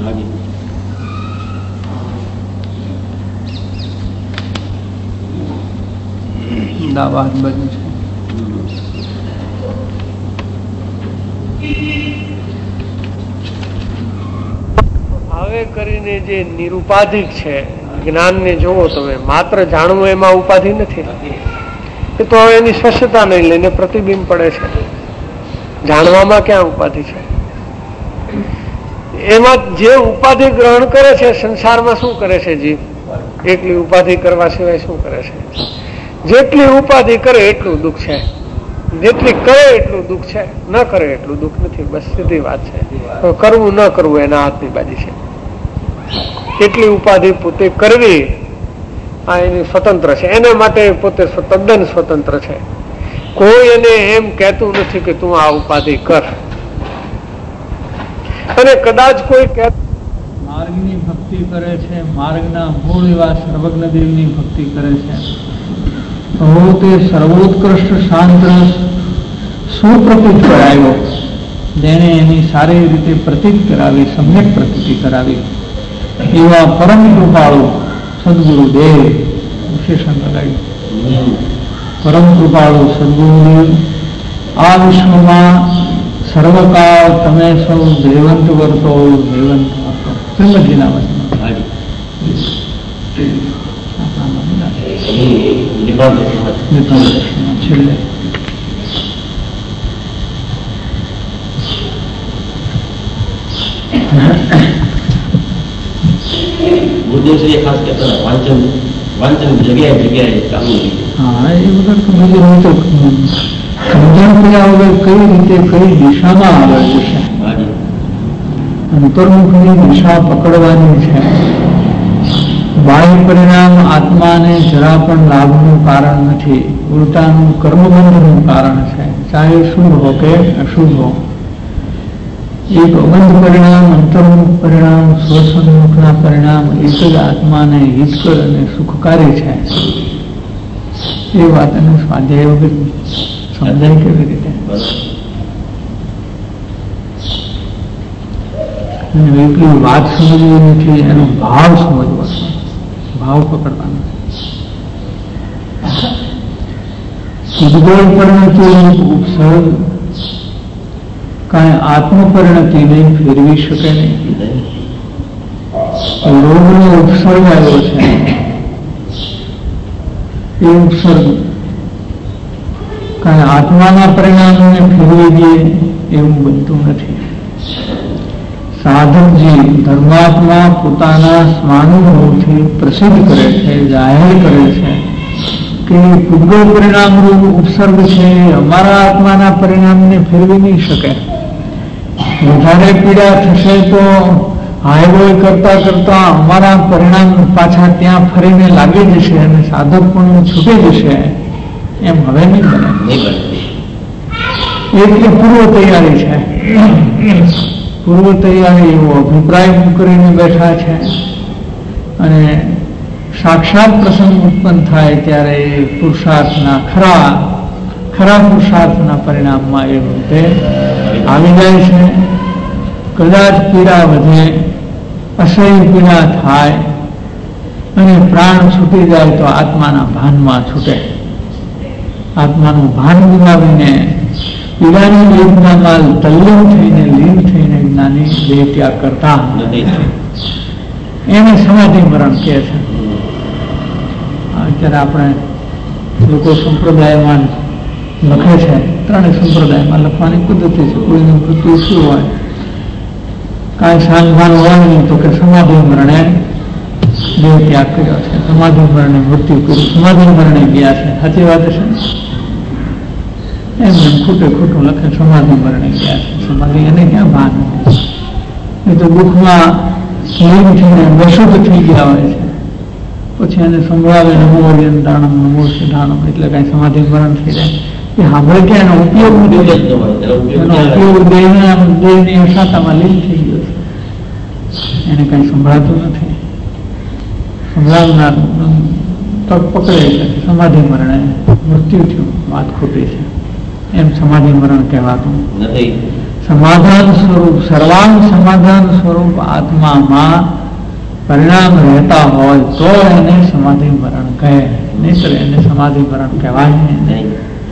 દાવાદ બન્યું છે. હવે કરીને જે નિરુપાધિક છે જ્ઞાનને જોવો તમે, માત્ર જાણવું એમાં ઉપાધિ નથી. એ તો હવે એની સ્પષ્ટતા નહીં લઈને પ્રતિબિંબ પડે છે. જાણવામાં ક્યાં ઉપાધિ છે? એમાં જે ઉપાધિ ગ્રહણ કરે છે સંસારમાં શું કરે છે જીવ? એકલી ઉપાધિ કરવા સિવાય શું કરે છે? જેટલી ઉપાધિ કરે એટલું દુઃખ છે, જેટલી કરે એટલું દુઃખ છે, ન કરે એટલું દુઃખ નથી. બસ સીધી વાત છે. કરવું ન કરવું એના હાથની બાજી છે. કેટલી ઉપાધિ પોતે કરવી આ એની સ્વતંત્ર છે. એના માટે પોતે તદ્દન સ્વતંત્ર છે. કોઈ એને એમ કહેતું નથી કે તું આ ઉપાધિ કર. અને કદાચ કોઈ માર્ગની ભક્તિ કરે છે, માર્ગના મૂળ એવા સર્વજ્ઞ દેવની ભક્તિ કરે છે, તો તે સર્વોત્કૃષ્ટ શાંત સુપ્રતીત કરાયો, જેને એની સારી રીતે પ્રતીત કરાવી, સમ્યક પ્રતીતિ કરાવી એવા પરમ કૃપાળુ સદગુરુદેવ વિશેષણ લગાવ્યું. પરમ કૃપાળુ સદગુરુદેવ આ વિશ્વમાં સર્વકાળ તમે સૌ દેવંત વર્તો, દેવંત વર્તો. શ્રીમદજીના વચનમાં છેલ્લે ગુરુદેવ ખાસ કહેતા વાંચન વાંચન જગ્યાએ જગ્યાએ ચાલુ. હા, એ વગર તો બીજું તો સમજણ કર્યા વગર કઈ રીતે કઈ દિશામાં આગળ જશે? અંતર્મુખની દિશા પકડવાની છે. બાહ્ય પરિણામ આત્માને જરા પણ લાભનું કારણ નથી, ઉલટાનું કર્મબંધનું કારણ છે. ચાહે શુભ હો કે અશુભ હો, એક અબંધ પરિણામ, અંતર્મુખ પરિણામ, સ્વસન્મુખના પરિણામ એક જ આત્માને હિતકર અને સુખકારી છે. એ વાતનું સ્વાધ્યાય વગર સમજાય કેવી રીતે? એટલી વાત સમજવી નથી, એનો ભાવ સમજવો છે, ભાવ પકડવાનો. ઉદ્ગોળ પરિણતિ ઉપસર્ગ કાંઈ આત્મપરિણતિ નહીં ફેરવી શકે નહીં. રોગનો ઉપસર્ગ આવ્યો છે, એ ઉપસર્ગ કાંઈ આત્માના પરિણામને ફેરવી દે એવું બનતું નથી. સાધકજી ધર્માત્મા પોતાના સ્વાનુભવથી પ્રસિદ્ધ કરે છે, જાહેર કરે છે કે પૂર્વ પરિણામરૂપ ઉપસર્ગ છે અમારા આત્માના પરિણામને ફેરવી નહીં શકે. વધારે પીડા થશે તો હાઈરોય કરતા કરતા અમારા પરિણામ પાછા ત્યાં ફરીને લાગી જશે અને સાધક પણ છૂટી જશે, એમ હવે નહીં બને. એટલે પૂર્વ તૈયારી છે, પૂર્વ તૈયારી એવો અભિપ્રાય કરીને બેઠા છે. અને સાક્ષાત પ્રસંગ ઉત્પન્ન થાય ત્યારે એ પુરુષાર્થના ખરા ખરા પુરુષાર્થના પરિણામમાં એ રૂપે આવી જાય છે. કદાચ પીડા વધે, અસહ્ય પીડા થાય અને પ્રાણ છૂટી જાય તો આત્માના ભાનમાં છૂટે. આત્માનું ભાન ગુમાવીને પીડાની વેદનામાં તલ્લીન થઈને લીન થઈને જ્ઞાની દેહ ત્યાગ કરતા એને સમાધિ મરણ કહે છે. અત્યારે આપણે લોકો સંપ્રદાયમાં લખે છે, ત્રણેય સંપ્રદાયમાં લખવાની પદ્ધતિ છે. કોઈનું મૃત્યુ શું હોય, કાંઈ સાંજભાન હોય નહીં તો કે સમાધિ મરણે દેહ ત્યાગ કર્યો છે, સમાધિ મરણે મૃત્યુ કર્યું, સમાધિ મરણે ગયા છે. સાચી વાત છે? એમ એમ ખોટે ખોટું લખે, સમાધિ મરણે ગયા છે. સમાધિ એને ક્યાં ભાન? એ તો દુઃખમાં લીન થઈને વશુદ્ધ થઈ ગયા હોય છે, પછી એને સંભળાવે નમો અરિયંતાણમ નમો સિદ્ધાણમ, એટલે કઈ સમાધિ મરણ થઈ જાય. એ સાંભળે કે એનો ઉપયોગ નથી, એનો ઉપયોગ દેહના દેહની અસાતામાં લીન થઈ ગયો છે, એને કઈ સંભળાતું નથી. સંભળાવનાર તક પકડે છે, સમાધિ મરણે મૃત્યુ થયું, વાત ખોટી છે, એમ સમાધિ મરણ કહેવાતું નથી. સમાધાન સ્વરૂપ સર્વાંગ સમાધાન સ્વરૂપ આત્મામાં પરિણામ રહેતા હોય તો એને સમાધિ મરણ કહે, નહીતર એને સમાધિ મરણ કહેવાય નહીં.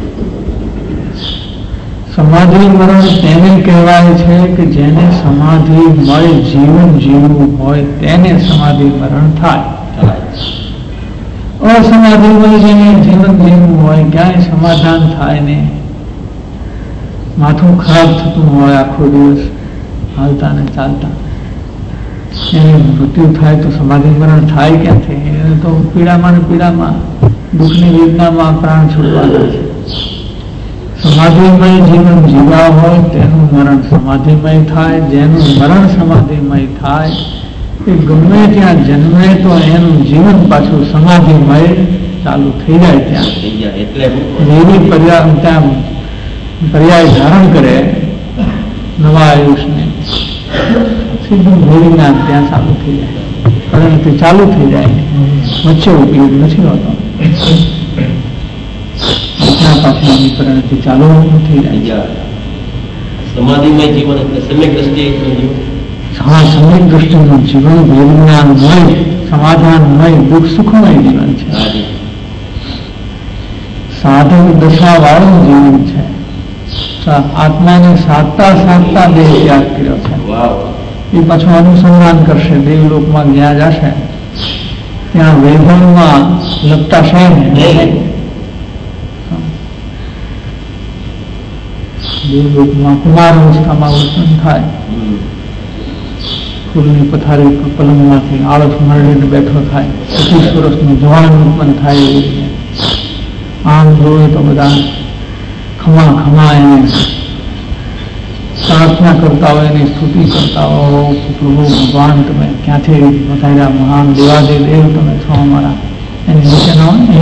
સમાધિ મરણ તેને કહેવાય છે કે જેને સમાધિમય જીવન જીવવું હોય તેને સમાધિ મરણ થાય. અસમાધિમય જેને જીવન જીવવું હોય, ક્યાંય સમાધાન થાય નહીં, માથું ખરાબ થતું હોય આખો દિવસ હાલતા ને ચાલતા, એને મૃત્યુ થાય તો સમાધિ મરણ થાય ક્યાંથી? એને તો પીડામાં ને પીડામાં દુઃખની વેદનામાં પ્રાણ છૂટવાના છે. સમાધિમય જીવન જીવા હોય તેનું મરણ સમાધિમય થાય. જેનું મરણ સમાધિમય થાય એ ગમે ત્યાં જન્મે તો એનું જીવન પાછું સમાધિમય ચાલુ થઈ જાય. ત્યાં જેવી પર્યાય ત્યાં પર્યાય ધારણ કરે નવા આયુષને, સીધું ભેરીના ત્યાં ચાલુ થઈ જાય, પરિણતિ ચાલુ થઈ જાય, વચ્ચે ઉપયોગ નથી હોતો. પાછળની પરિણતિ ચાલુ થઈ જાય. સમાધિમય જીવન એટલે સમ્યક દ્રષ્ટિએ હા, સમ્યક દ્રષ્ટિનું જીવન વિજ્ઞાનમય, સમાધાનમય, દુઃખ સુખમય જીવન છે. સાધક દશા વાળું જીવન છે. આત્માને સાધતા સાધતા દેહ ત્યાગ કર્યો છે. એ પાછું અનુસંધાન કરશે, દેવલોકમાં જ્યાં જશે ત્યાં વૈભવમાં લપટા છે દેવલોકમાં કુમાર અવસ્થામાં વર્તન થાય. ફૂલની પથારી પલંગમાંથી આળસ મરડીને બેઠો થાય, પચીસ વર્ષનું જવાન ઉત્પન્ન થાય એવી રીતે. આમ જોવે તો બધા ખમા ખમા એને પ્રાર્થના કરતા હોય, એની સ્તુતિ કરતા હો, પ્રભુ ભગવાન તમે ક્યાંથી વધાર્યા, મહાન દેવાદે દેવ તમે છો અમારા, એની નીચે ના હોય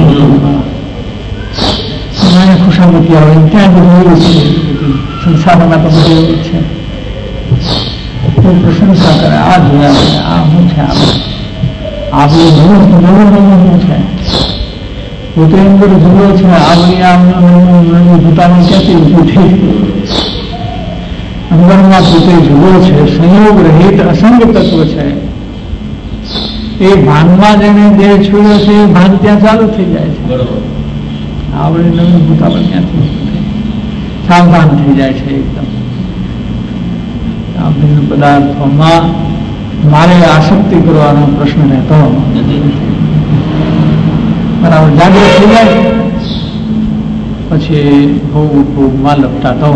ને ખુશામતી આવે ત્યાં બધું છે. સંસારમાં તો બધું એવું છે. પ્રશંસા કરે, આ જોયા, આ શું છે, આપણું નવું નવું નવું શું છે, પોતે અંદર જુદો છે, આવડી આમનું પોતાનું ક્યાંથી ઊભું થઈ? અંદરમાં પોતે જુદો છે, સંયોગ રહિત અસંગ તત્વ છે. એ ભાનમાં જેને દેહ છોડ્યો છે એ ભાન ત્યાં ચાલુ થઈ જાય છે. આવડી નવી ભૂતાવળ ક્યાંથી સાવધાન થઈ જાય છે એકદમ. આ ભિન્ન પદાર્થોમાં મારે આસક્તિ કરવાનો પ્રશ્ન રહેતો બરાબર. જાગૃત થઈ જાય પછી ભોગ ભોગમાં લપટાતો.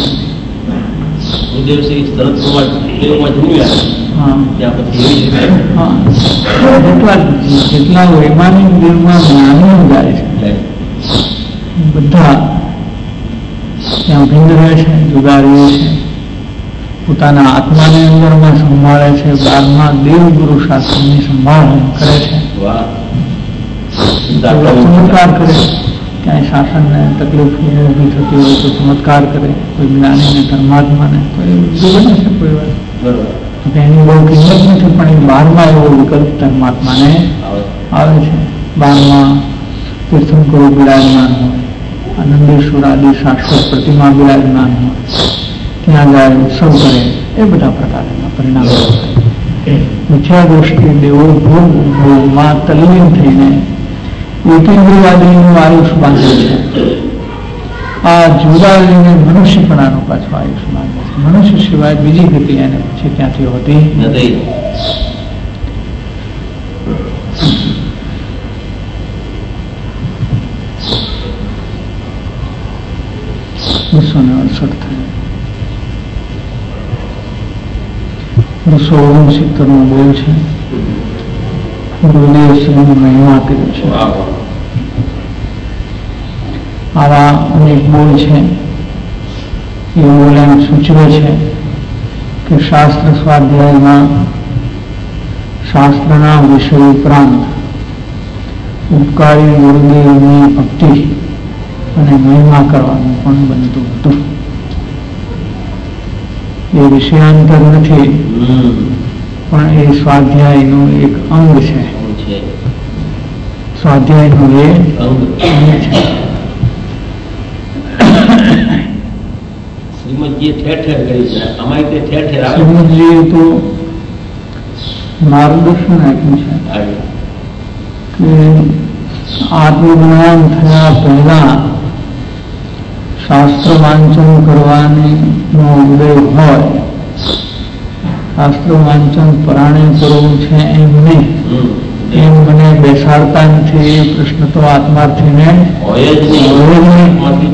જેટલા વૈમાનિક દેવમાં જ્ઞાનીઓ જાય છે બધા ત્યાં ભિન્ન રહે છે, જુદા રહે છે, પોતાના આત્માની અંદરમાં સંભાળે છે, બહારમાં દેવગુરુ શાસ્ત્રની સંભાળ કરે છે, ચમત્કાર કરે. ક્યાંય શાસનને તકલીફ ઊભી થતી હોય તો ચમત્કાર કરે, કોઈ જ્ઞાનીને ધર્માત્માને કોઈ બને છે કોઈ વાર એની બહુ કિંમત નથી, પણ એ બહારમાં એવો વિકલ્પ ધર્માત્માને આવે છે. બહારમાં તીર્થંકરો બિરાજમાન હોય, આનંદેશ્વર આદિ શાશ્વત પ્રતિમા બિરાજમાન હોય, ત્યાં જાય ઉત્સવ કરે, એ બધા પ્રકારના પરિણામો. મિથ્યા દૃષ્ટિ દેવો ભોગ ભોગમાં તલ્લીન થઈને એકેન્દ્રિયાદીનું આયુષ બાંધે છે. આ જુદા લઈને મનુષ્યપણાનું પાછું આયુષ બાંધે છે. મનુષ્ય સિવાય બીજી ગતિ એને પછી ત્યાંથી હોતી નથી. બસો ને અડસઠ થાય બસો ઓગણસિત્તેર નો બોલ છે. ગુરુદેવ શ્રીની મહિમા કર્યું છે. આવા અનેક બોલ છે. એ બોલ એમ સૂચવે છે કે શાસ્ત્ર સ્વાધ્યાયમાં શાસ્ત્રના વિષય ઉપરાંત ઉપકારી ગુરુદેવની ભક્તિ અને મહિમા કરવાનું પણ બનતું હતું. એ વિષયાંતર નથી, પણ એ સ્વાધ્યાયનું એક અંગ છે. સ્વાધ્યાયનું એ અંગ છે. શ્રીમદજીએ તો માર્ગદર્શન આપ્યું છે કે આત્મજ્ઞાન થયા પહેલા શાસ્ત્ર વાંચન કરવાની નો ઉદય હોય, શાસ્ત્ર વાંચન પરાણે કરવું છે એમ નહીં, એમ મને બેસાડતા નથી. એ પ્રશ્ન તો આત્માર્થીને હોય જ નહીં,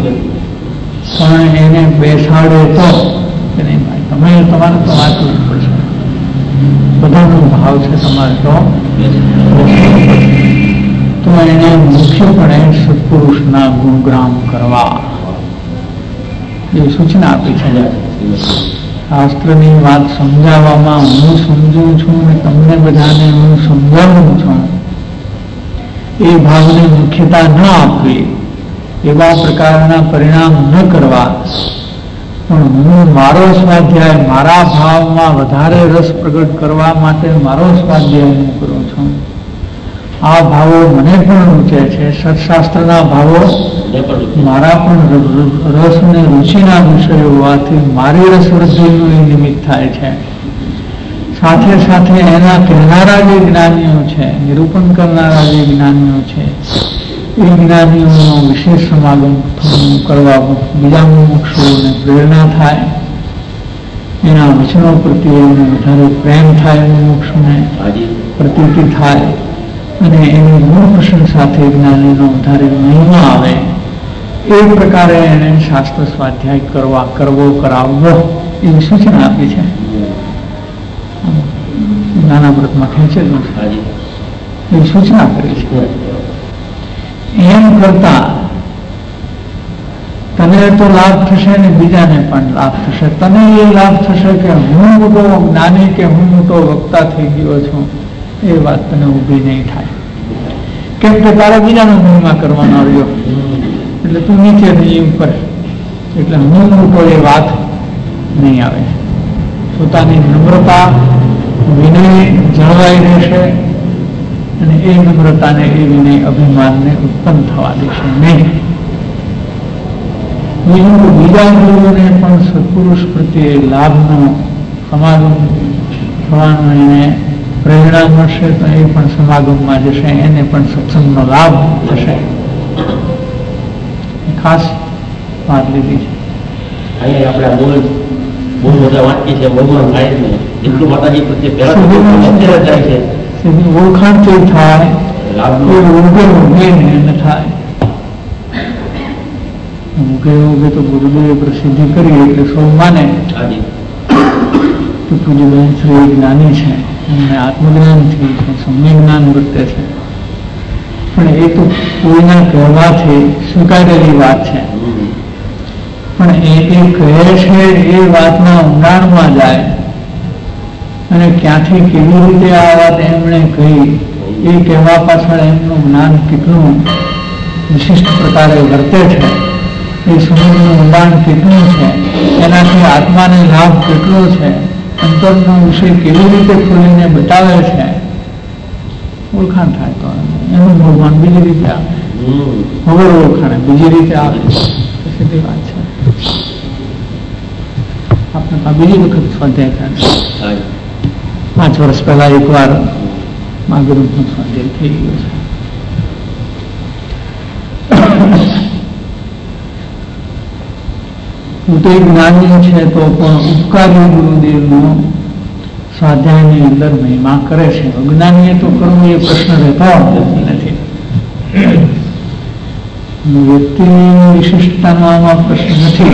પણ એને બેસાડે તો કે નહીં ભાઈ તમે તમારે તો વાંચવું પડશે, બધાનો ભાવ છે તમારે તો તો એને મુખ્યપણે સત્પુરુષના ગુણગ્રામ કરવા એ સૂચના આપી છે. શાસ્ત્રની વાત સમજાવવામાં હું સમજું છું ને તમને બધાને હું સમજાવું છું, એ ભાવને મુખ્યતા ન આપવી, એવા પ્રકારના પરિણામ ન કરવા, પણ હું મારો સ્વાધ્યાય મારા ભાવમાં વધારે રસ પ્રગટ કરવા માટે મારો સ્વાધ્યાય હું કરું છું. આ ભાવો મને પણ રૂચે છે, સત્શાસ્ત્રના ભાવો મારા પણ રસ અને રુચિના વિષયો હોવાથી મારી રસવૃદ્ધિનું એ નિમિત્ત થાય છે. સાથે સાથે એના કહેનારા જે જ્ઞાનીઓ છે, નિરૂપણ કરનારા જે જ્ઞાનીઓ છે, એ જ્ઞાનીઓનો વિશેષ સમાગમ કરવા બીજા મુમુક્ષુઓને પ્રેરણા થાય, એના વચનો પ્રત્યે એને વધારે પ્રેમ થાય, મુમુક્ષુને પ્રતીતિ થાય, અને એની ગુણ પ્રશંસાથી જ્ઞાનીનો વધારે મહિમા આવે. એ પ્રકારે એને શાસ્ત્ર સ્વાધ્યાય કરવા કરવો કરાવવો એવી સૂચના આપી છે. નાના વ્રતમાં ખેંચેલું છે, એવી સૂચના કરી છે. એમ કરતા તને તો લાભ થશે ને બીજાને પણ લાભ થશે. તને એ લાભ થશે કે હું મોટો જ્ઞાની કે હું મોટો વક્તા થઈ ગયો છું, એ વાત તને ઊભી નહીં થાય. કેમ કે તારા બીજાનો મહિમા કરવાનો આવ્યો એટલે તું નીચે નહીં ઉપર, એટલે હું મોટો એ વાત નહીં આવે. પોતાની નમ્રતા વિનય જળવાઈ રહેશે, અને એ નમ્રતાને એ વિનય અભિમાનને ઉત્પન્ન થવા દેશે નહીં. બીજું બીજા ગુરુઓને પણ સત્પુરુષ પ્રત્યે લાભનો સમાગમ થવાનો એને પ્રેરણા મળશે તો એ પણ સમાગમમાં જશે, એને પણ સત્સંગનો લાભ થશે. ખાસ વાત લીધી છે. અહીંયા આપણે બોલ બહુ બધા વાંચીએ છીએ, બહુ થાય ને એટલું માતાજી પ્રત્યે પહેલા જાય છે. ઓળખાણથી થાય, ઉગે ઉગે ન થાય. ઉગે ઉગે તો ગુરુદેવે પ્રસિદ્ધિ કરી એટલે સૌ માને તો પૂજ્ય શ્રી જ્ઞાની છે, એમને આત્મજ્ઞાનથી સમ્યક જ્ઞાન વર્તે છે. પણ એ તો કોઈના કહેવાથી સ્વીકારેલી વાત છે. પણ એ એ કહે છે એ વાતના ઊંડાણમાં જાય અને ક્યાંથી કેવી રીતે આ વાત એમણે કહી, એ કહેવા પાછળ એમનું જ્ઞાન કેટલું વિશિષ્ટ પ્રકારે વર્તે છે, એ સમજનું ઊંડાણ કેટલું છે, એનાથી આત્માને લાભ કેટલો છે, અંતરનો વિષય કેવી રીતે ખોલીને બતાવે છે, ઓળખાણ થાય તો એનું ભગવાન બીજી રીતે આવે. વગર ઓળખાણે બીજી રીતે આવે સીધી વાત છે. આપણે બીજી વખત સ્વાધ્યાય થાય. પાંચ વર્ષ પહેલા એક વાર માગરૂપનો સ્વાધ્યાય થઈ ગયો છે. પોતે જ્ઞાની છે તો પણ ઉપકારી ગુરુદેવનો સ્વાધ્યાયની અંદર મહિમા કરે છે. અજ્ઞાનીએ તો કરવું એ પ્રશ્ન રહેતો નથી. વ્યક્તિની વિશિષ્ટતાનો આમાં પ્રશ્ન નથી.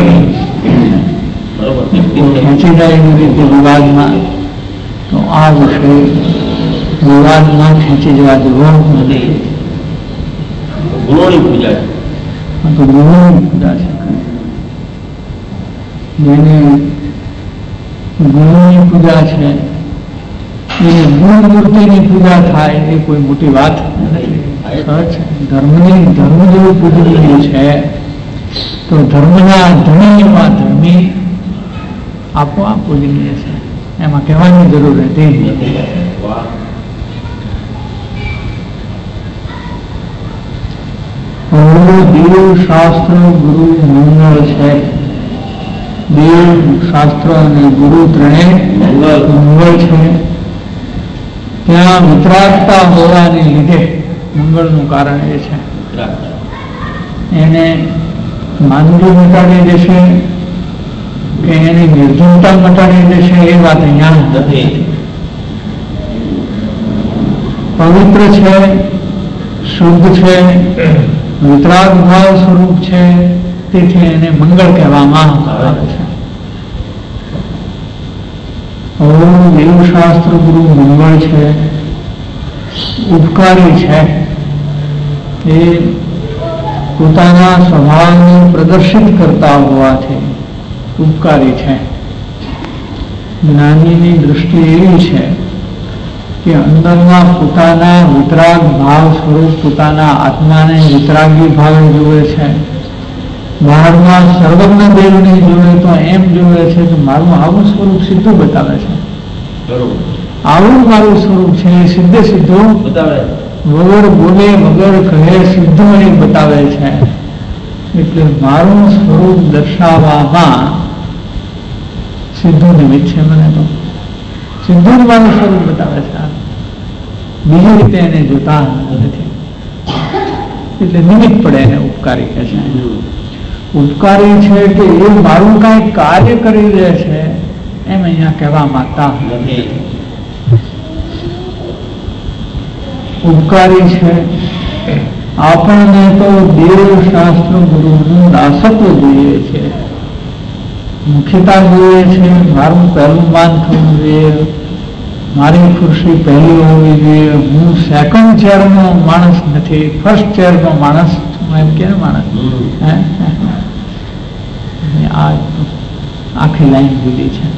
ખેંચી જાય એવી રીતે વિવાદમાં તો આ વિષય વિવાદમાં ખેંચી જવા જેવો નથી. ગુણોની પૂજા તો ગુણોની પૂજા છે. જેને ગુણોની પૂજા છે એને ગુણ મૂર્તિની પૂજા થાય એ કોઈ મોટી વાત નથી. સહજ છે. ધર્મની ધર્મ જેવું પૂજનીય છે તો ધર્મના ધણીમાં ધર્મી આપોઆપ પૂજનીય છે, એમાં કહેવાની જરૂર હતી. દેવ શાસ્ત્ર ગુરુ મંગળ છે. દેવ શાસ્ત્ર અને ગુરુ ત્રણેય મંગળ છે. ત્યાં વિતરાગતા હોવાને લીધે મંગળનું કારણ એ છે એને માંદગી મટાડી દેશે કે એની નિર્ધનતા મટાડી દેશે એ વાત અહીંયા નથી. પવિત્ર છે, શુદ્ધ છે, વિતરાગ ભાવ સ્વરૂપ છે, તેથી એને મંગળ કહેવામાં આવે છે. દેવશાસ્ત્ર ગુરુ મંગળ છે, ઉપકારી છે. એ પોતાના સ્વભાવને પ્રદર્શિત કરતા હોવાથી ઉપકારી છે. જ્ઞાનીની દૃષ્ટિ એવી છે કે અંદરના પોતાના વિતરાગ ભાવ સ્વરૂપ પોતાના આત્માને વિતરાગી ભાવે જુએ છે. બહારમાં સર્વજ્ઞ દેવને જોવે તો એમ જોવે છે કે મારું આવું સ્વરૂપ સીધું બતાવે છે, આવું મારું સ્વરૂપ છે, સીધે સીધું બતાવે, વગર બોલે વગર કહે સીધું એ બતાવે છે. એટલે મારું સ્વરૂપ દર્શાવવામાં સીધું નિમિત્ત છે. મને તો સીધું જ મારું સ્વરૂપ બતાવે છે, બીજી રીતે એને જોતા નથી. એટલે નિમિત્ત પડે એને ઉપકારી કહે છે. ઉપકારી છે કે એ મારું કાંઈ કાર્ય કરી દે છે એમ અહીંયા કહેવા માંગતા નથી. ઉપકારી છે. આપણને તો દેવ શાસ્ત્ર ગુરુનું દાસત્વ જોઈએ છે, મુખ્યતા જોઈએ છે. મારું પહેલું માન થવું જોઈએ, મારી ખુરશી પહેલી હોવી જોઈએ. હું સેકન્ડ ચેરનો માણસ નથી, ફર્સ્ટ ચેરનો માણસ એમ કે માણસ. આ આખી લાઈન જુદી છે.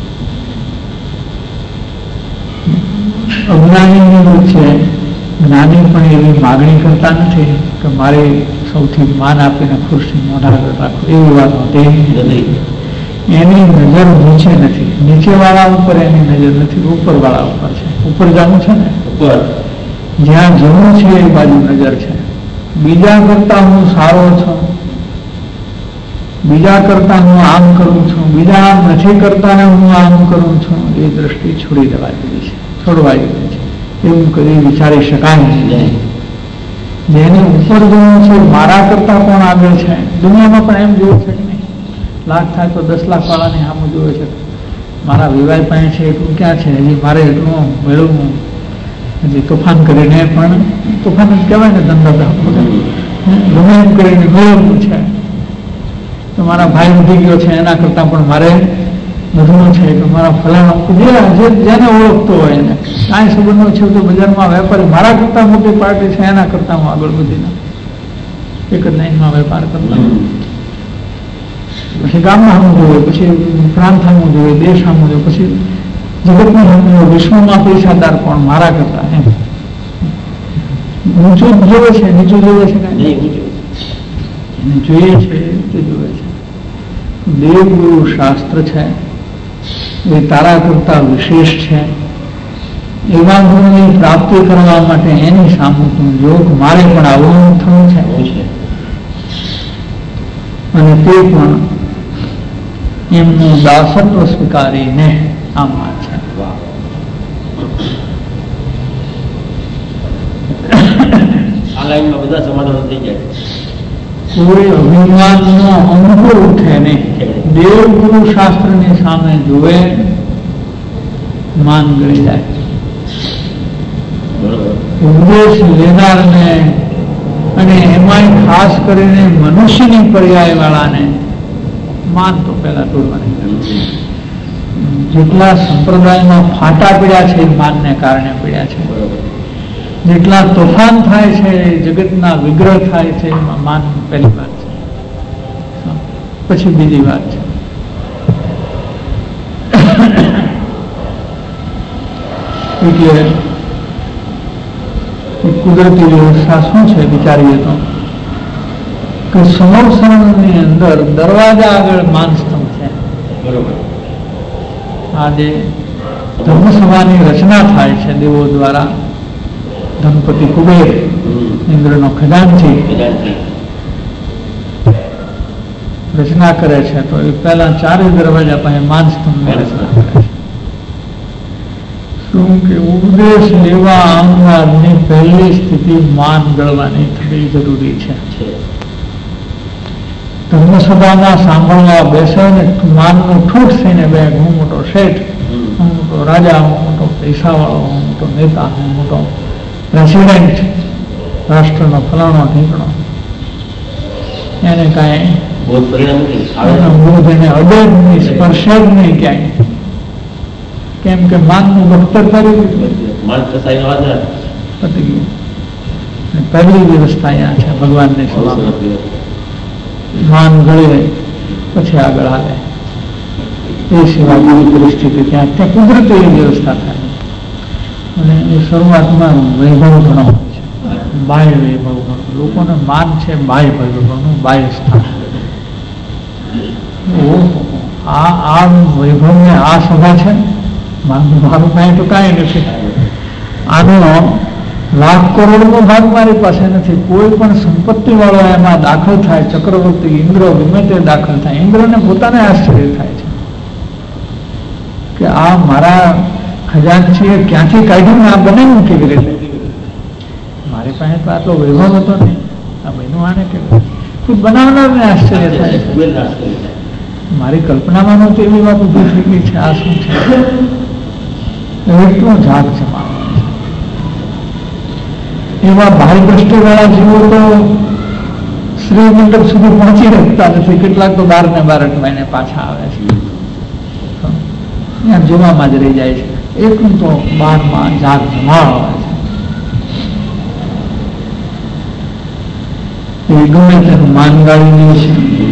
અજ્ઞાનીની છે. જ્ઞાની પણ એવી માગણી કરતા નથી કે મારે સૌથી માન આપીને ખુરશી મોઢા રાખો, એવી વાત હોતી નથી. એની નજર નીચે નથી, નીચે વાળા ઉપર એની નજર નથી, ઉપર વાળા ઉપર છે. ઉપર જવું છે ને ઉપર જ્યાં જવું છે એ બાજુ નજર છે. બીજા કરતા હું સારો છું, બીજા કરતા હું આમ કરું છું, બીજા આમ નથી કરતા ને હું આમ કરું છું, એ દ્રષ્ટિ છોડી દેવા જેવી છે, છોડવા જેવી છે. એવું કદી વિચારી શકાય નહીં. જેને ઉપર જોવું છે મારા કરતા કોણ આગળ છે. દુનિયામાં પણ એમ જોવું છે કે નહીં, લાખ થાય તો દસ લાખ વાળાને આમ જોવે છે, મારા વિવાહ પાસે છે એટલું ક્યાં છે, હજી મારે એટલું મેળવવું, હજી તોફાન કરીને પણ તોફાન જ કહેવાય ને, ધંધા ગમે એમ કરીને મેળવવું છે. તો મારા ભાઈ વધી ગયો છે એના કરતાં પણ મારે વધવું છે, કે મારા ફલાણો જેને ઓળખતો હોય એને કાંઈ સંબંધો છે તો બજારમાં વેપારી મારા કરતાં મોટી પાર્ટી છે એના કરતાં હું આગળ વધીને એક જ લાઈનમાં વેપાર કરતા. પછી ગામમાં સામું જોઈએ, પછી પ્રાંત સામું જોઈએ, દેશ સામું જોઈએ, પછી જગતની સામું જોઈએ, વિશ્વમાં પૈસાદાર પણ મારા કરતા એમ ઊંચું જ જોવે છે, નીચું જોવે છે કાંઈ જોઈએ છે તે જોવે છે. દેવગુરુ શાસ્ત્ર છે એ તારા કરતા વિશેષ છે. એવા ગુણની પ્રાપ્તિ કરવા માટે એની સામું તું જોગ મારે પણ આવું થવું છે, અને તે પણ એમનું દાસત્વ સ્વીકારીને આમાં છે. આ લાઈનમાં બધા સમાધાન થઈ જાય. કોઈ અભિમાનનો અનુભવ ઉઠે નહીં. દેવગુરુ શાસ્ત્રની સામે જોવે માન ગળી જાય. ઉપદેશ લેનારને અને એમાં ખાસ કરીને મનુષ્યની પર્યાય વાળાને માન તો પેલા તોડવાની. જેટલા સંપ્રદાયમાં ફાટા પીડ્યા છે એ માનને કારણે પીડ્યા છે. જેટલા તોફાન થાય છે, જગતના વિગ્રહ થાય છે, એમાં માન પહેલી વાત છે. પછી બીજી વાત છે એટલે કુદરતી વ્યવસ્થા શું છે વિચારીએ તો, કે સંવત્સરની અંદર દરવાજા આગળ માનસ્તંભ છે. આજે ધર્મસભાની રચના થાય છે દેવો દ્વારા. ધનપતિ કુબેર ઇન્દ્રનો ખજાનચી રચના કરે છે, તો એ પહેલા ચારે દરવાજા પાસે માનસ્તંભની રચના કરે છે. શું કે ઉપદેશ લેવા આવનારની પહેલી સ્થિતિ માન ગળવાની થવી જરૂરી છે. ધર્મસભામાં સાંભળવા બેસે ને માનનું ઠૂઠ થઈને બે, હું મોટો શેઠ, હું મોટો રાજા, હું મોટો પૈસાવાળો, હું મોટો નેતા, હું મોટો પ્રેસિડેન્ટ, રાષ્ટ્રનો ફલાણો ઢીંકણો, એને કાંઈ બોધ એને અડે જ નહીં, સ્પર્શે જ નહીં ક્યાંય. કેમ કે માનનું બખ્તર કરી દીધું. પહેલી વ્યવસ્થા અહીંયા છે ભગવાનની સભામાં. માન ગળે પછી આગળ આવે, એ સિવાય બીજી પરિસ્થિતિ ત્યાં ત્યાં કુદરતી વ્યવસ્થા થાય. અને એ શરૂઆતમાં વૈભવ ઘણો હોય છે, બાહ્ય વૈભવ ઘણો. લોકોને માન છે બાહ્ય વૈભવનું, બાહ્ય સ્થાન. આ આ વૈભવને આ સભા છે, મારું પાસે તો કાંઈ નથી. આનો લાખ કરોડનો ભાગ મારી પાસે નથી. કોઈ પણ સંપત્તિ વાળો એમાં દાખલ થાય, ચક્રવર્તી ઇન્દ્ર ગમે તે દાખલ થાય, ઇન્દ્રને પોતાને આશ્ચર્ય થાય છે કે આ મારા ખજાનચીએ ક્યાંથી કાઢ્યું ને આ બનાવ્યું કેવી રીતે. મારી પાસે તો આટલો વૈભવ હતો નહીં, આ બન્યું આને કેવું. ખુદ બનાવનારને આશ્ચર્ય થાય છે. મારી કલ્પનામાં નહોતી એવી વાત ઉભી થઈ ગઈ છે. આ શું છે? એટલું જાગ છે માનવ. એવા ભાઈ દ્રષ્ટિ વાળા જીવો તો શ્રી મંડપ સુધી પહોંચી શકતા નથી. કેટલાક તો બાર ને બાર અઠવાઈને પાછા આવે છે, ત્યાં જોવામાં જ રહી જાય છે. એટલું તો બારમાં જાગ જમાળ આવે છે. એ ગમે તેનું માનગાળીનું છે.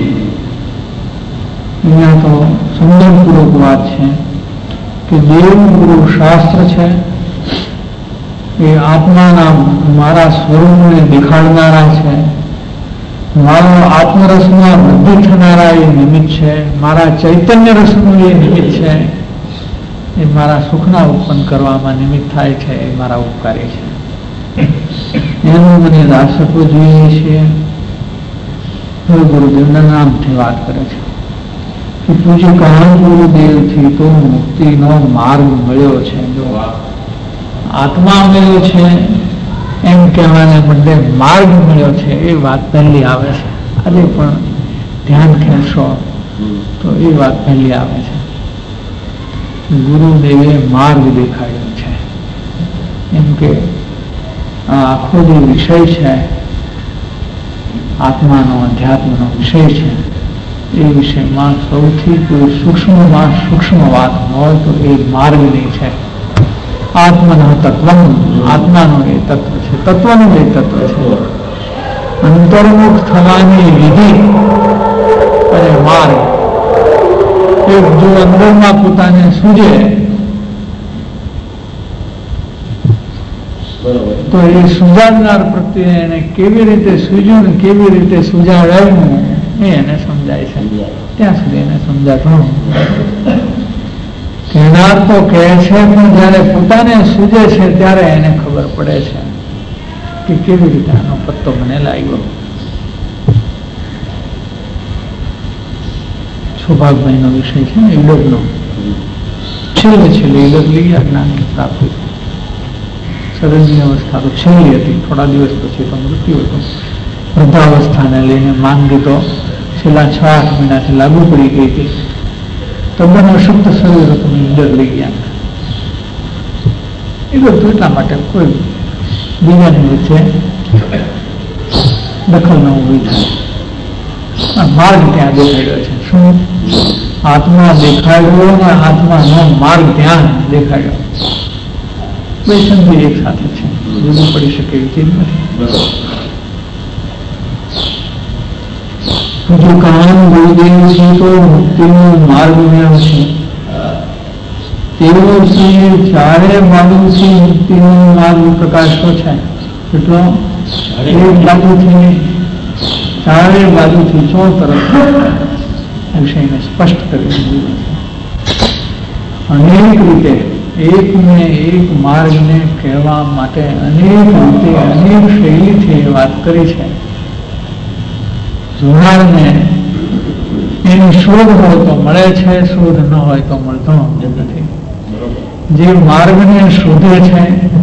અહીંયા તો સંદર્ભપૂર્વક વાત છે કે દેવગુરુ શાસ્ત્ર છે એ આત્માના મારા સ્વરૂપને દેખાડનારા છે. મારો આત્મરસમાં વૃદ્ધિ થનારા એ નિમિત્ત છે. મારા ચૈતન્ય રસનું એ નિમિત્ત છે. એ મારા સુખના ઉત્પન્ન કરવામાં નિમિત્ત થાય છે. એ મારા ઉપકારી છે. એનું મને દાસત્વ જોઈએ છે. હવે ગુરુદેવના નામથી વાત કરે છે કે પૂજ્ય કહાન ગુરુદેવથી તો મુક્તિનો માર્ગ મળ્યો છે. જો આત્મા મળ્યો છે એમ કહેવાને બદલે માર્ગ મળ્યો છે એ વાત પહેલી આવે છે. આજે પણ ધ્યાન ખેંચશો તો એ વાત પહેલી આવે છે. ગુરુદેવે માર્ગ દેખાડ્યો છે. એમ કે આ આખો જે વિષય છે આત્માનો અધ્યાત્મનો વિષય છે એ વિષયમાં સૌથી કોઈ સૂક્ષ્મમાં સૂક્ષ્મ વાત હોય તો એ માર્ગની છે. આત્મના તત્વનું, આત્માનો એ તત્વ છે, તત્વનું એ તત્વ છે. અંતર્મુખ થવાની વિધિ અને માર્ગ એ જો અંદરમાં પોતાને સૂજે તો એ સુજાડનાર પ્રત્યે એને કેવી રીતે સૂજ્યું ને કેવી રીતે સુજાડાયું એ એને સમજાય છે. ત્યાં સુધી એને સમજાતું કહેનાર તો કહે છે પણ જયારે પોતાને સૂજે છે ત્યારે એને ખબર પડે છે કે કેવી રીતે આનો પત્તો મને લાગ્યો. સૌભાગભાઈ નો વિષય છે ને ઈડરનો, છેલ્લે છેલ્લે ઈડર લઈ ગયા જ્ઞાનની પ્રાપ્તિ. શરીરની અવસ્થા તો છેલ્લી હતી, થોડા દિવસ પછી તો મૃત્યુ હતું. વૃદ્ધાવસ્થાને લઈને માંગી તો છેલ્લા છ આઠ મહિનાથી લાગુ પડી ગઈ હતી. તદ્દન અશુદ્ધ શરીર હતું, ઈડર લઈ ગયા. ઈડર તો એટલા માટે કોઈ બીજાની વચ્ચે દખલ ન ઉભી થાય. માર્ગ ત્યાં દેખાડ્યો છે. શું આત્મા દેખાડ્યો ને આત્માનો માર્ગ ત્યાં દેખાડ્યો. બે સંધિ એક સાથે છે, જુદું પડી શકે એવી ચીજ નથી. જો કામ ગુરુદેવ છે તો મુક્તિનો માર્ગ મેળવ છે. તેઓ ચારે બાજુથી મુક્તિનો માર્ગ પ્રકાશો છે. એટલો એક બાજુથી ચારે બાજુથી ચો તરફ વિષયને સ્પષ્ટ કરી દીધું છે. અનેક રીતે એક ને એક માર્ગને કહેવા માટે અનેક રીતે અનેક શૈલીથી વાત કરી છે. જોનારને એની શોધ હોય તો મળે છે, શોધ ન હોય તો મળતો નથી. જે માર્ગને શોધે છે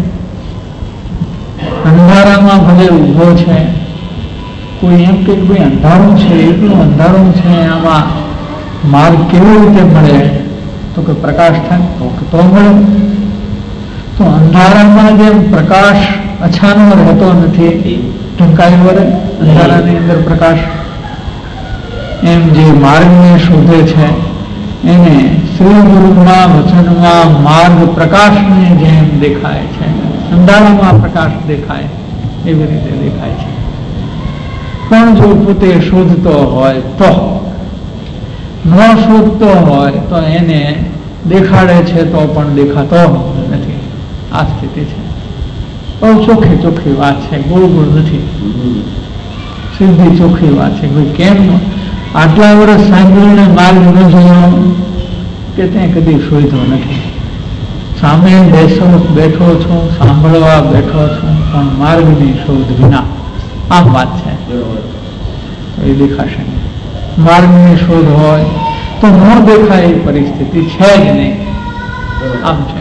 અંધારામાં ભલે ઉભો છે, કોઈ એમ કે ભાઈ અંધારું છે, એટલું અંધારું છે, આમાં માર્ગ કેવી રીતે મળે તો કે પ્રકાશ થાય તો કે તો મળે. તો અંધારામાં જેમ પ્રકાશ અછાનો રહેતો નથી, ઢંકાઈ વળે અંધારાની અંદર પ્રકાશ, એમ જે માર્ગને શોધે છે એને શ્રી ગુરુના વચનમાં માર્ગ પ્રકાશને જેમ દેખાય છે, અંધારામાં પ્રકાશ દેખાય એવી રીતે દેખાય છે. પણ જો પોતે શોધતો હોય તો, ન શોધતો હોય તો એને દેખાડે છે તો પણ દેખાતો નથી. આ સ્થિતિ છે. બહુ ચોખ્ખી ચોખ્ખી વાત છે, ગોળ ગોળ નથી, સીધી ચોખ્ખી વાત છે. ભાઈ કેમ આટલા વર્ષ સાંભળીને માર્ગ ન જોયો કે ત્યાં કદી શોધ્યો નથી. સામે બેસો બેઠો છું, સાંભળવા બેઠો છું, પણ માર્ગની શોધ વિના. આમ વાત છે. એ દેખાશે નહીં. માર્ગની શોધ હોય તો ન દેખાય એ પરિસ્થિતિ છે જ નહીં. આમ છે.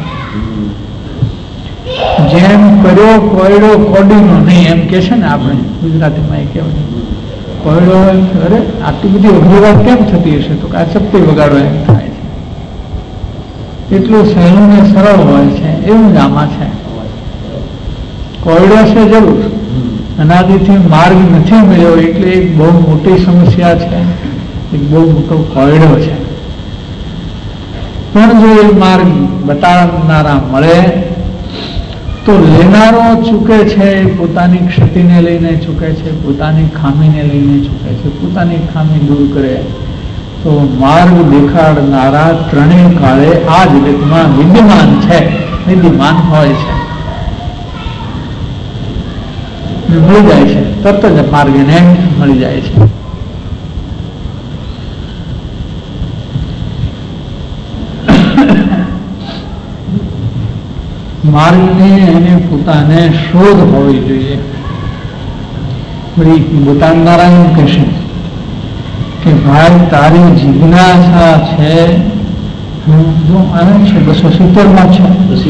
જેમ કર્યો કોયડો કોડીનો નહીં એમ કે છે ને આપણે ગુજરાતીમાં એ કહેવાય. કોયડો અરે આટલી બધી અઘરી વાત કેમ થતી હશે તો કે આ ચપટી વગાડો એમ થાય છે. એટલું સહેલું ને સરળ હોય છે એવું જ આમાં છે. કોયડો છે જરૂર, અનાદિથી માર્ગ નથી મળ્યો એટલે એક બહુ મોટી સમસ્યા છે, એક બહુ મોટો કોયડો છે. પણ જો એ માર્ગ બતાવનારા મળે તો લેનારો ચૂકે છે, પોતાની ક્ષતિને લઈને ચૂકે છે, પોતાની ખામીને લઈને ચૂકે છે, પોતાની ખામી દૂર કરે તો માર્ગ દેખાડનારા ત્રણેય કાળે આ જગતમાં વિદ્યમાન છે, વિદ્યમાન હોય છે, મળી જાય છે. તરત જ માર્ગ એને મળી જાય છે. માર્ગની એને પોતાને શોધ હોવી જોઈએ. વળી બોટાદનારા એમ કહેશે કે ભાઈ તારી જિજ્ઞાસા છે, જો આવે છે બસો સિત્તેર માં છે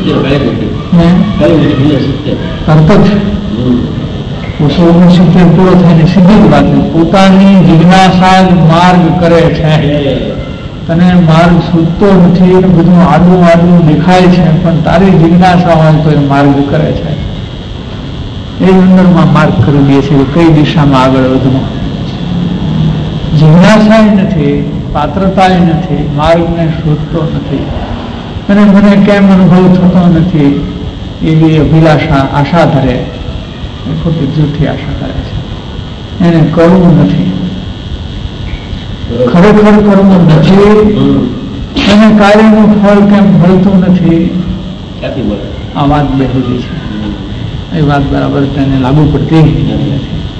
તરત જ બસો ઓગણસિત્તેર પૂરો થઈને સીધી જ વાત, પોતાની જિજ્ઞાસા જ માર્ગ કરે છે. તને માર્ગ સૂચતો નથી, બધું આડું આડું દેખાય છે, પણ તારી જિજ્ઞાસા હોય તો એ માર્ગ કરે છે. એ અંદરમાં માર્ગ કરી દે છે કે કઈ દિશામાં આગળ વધવું. જિજ્ઞાસા નથી, પાત્રતા નથી, માર્ગને શોધતો નથી, અને મને કેમ અનુભવ થતો નથી એવી અભિલાષા આશા ધરે, એ ખોટી જૂઠી આશા કરે છે. એને કરવું નથી, ખરેખર કરવું નથી, અને કાર્યનું ફળ કેમ મળતું નથી, આ વાત બેહુદી છે. એ વાત બરાબર તેને લાગુ પડતી નથી.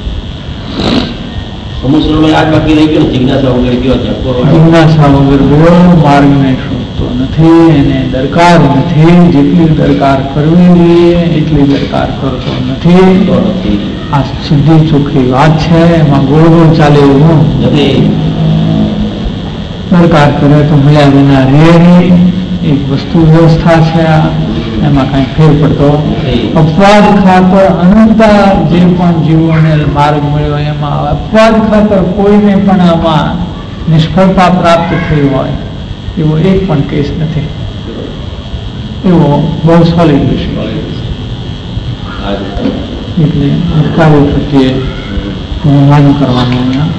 જિજ્ઞાસા વગર ગયો, માર્ગને શોધતો નથી, એને દરકાર નથી, જેટલી દરકાર કરવી જોઈએ એટલી દરકાર કરતો નથી. આ સીધી ચોખ્ખી વાત છે, એમાં ગોળ ગોળ ચાલે એવું નથી. દરકાર કરે તો મળ્યા વિના રે નહીં, એક વસ્તુ વ્યવસ્થા છે, એમાં કઈ ફેર પડતો. અપવાદ ખાતર અનંતા જે પણ જીવોને માર્ગ મળ્યો એમાં અપવાદ ખાતર કોઈને પણ આમાં નિષ્ફળતા પ્રાપ્ત થઈ હોય એવો એક પણ કેસ નથી. એવો બહુ સોલિડ વિષય. એટલે કાર્ય પ્રત્યે માન કરવાનો અહીંયા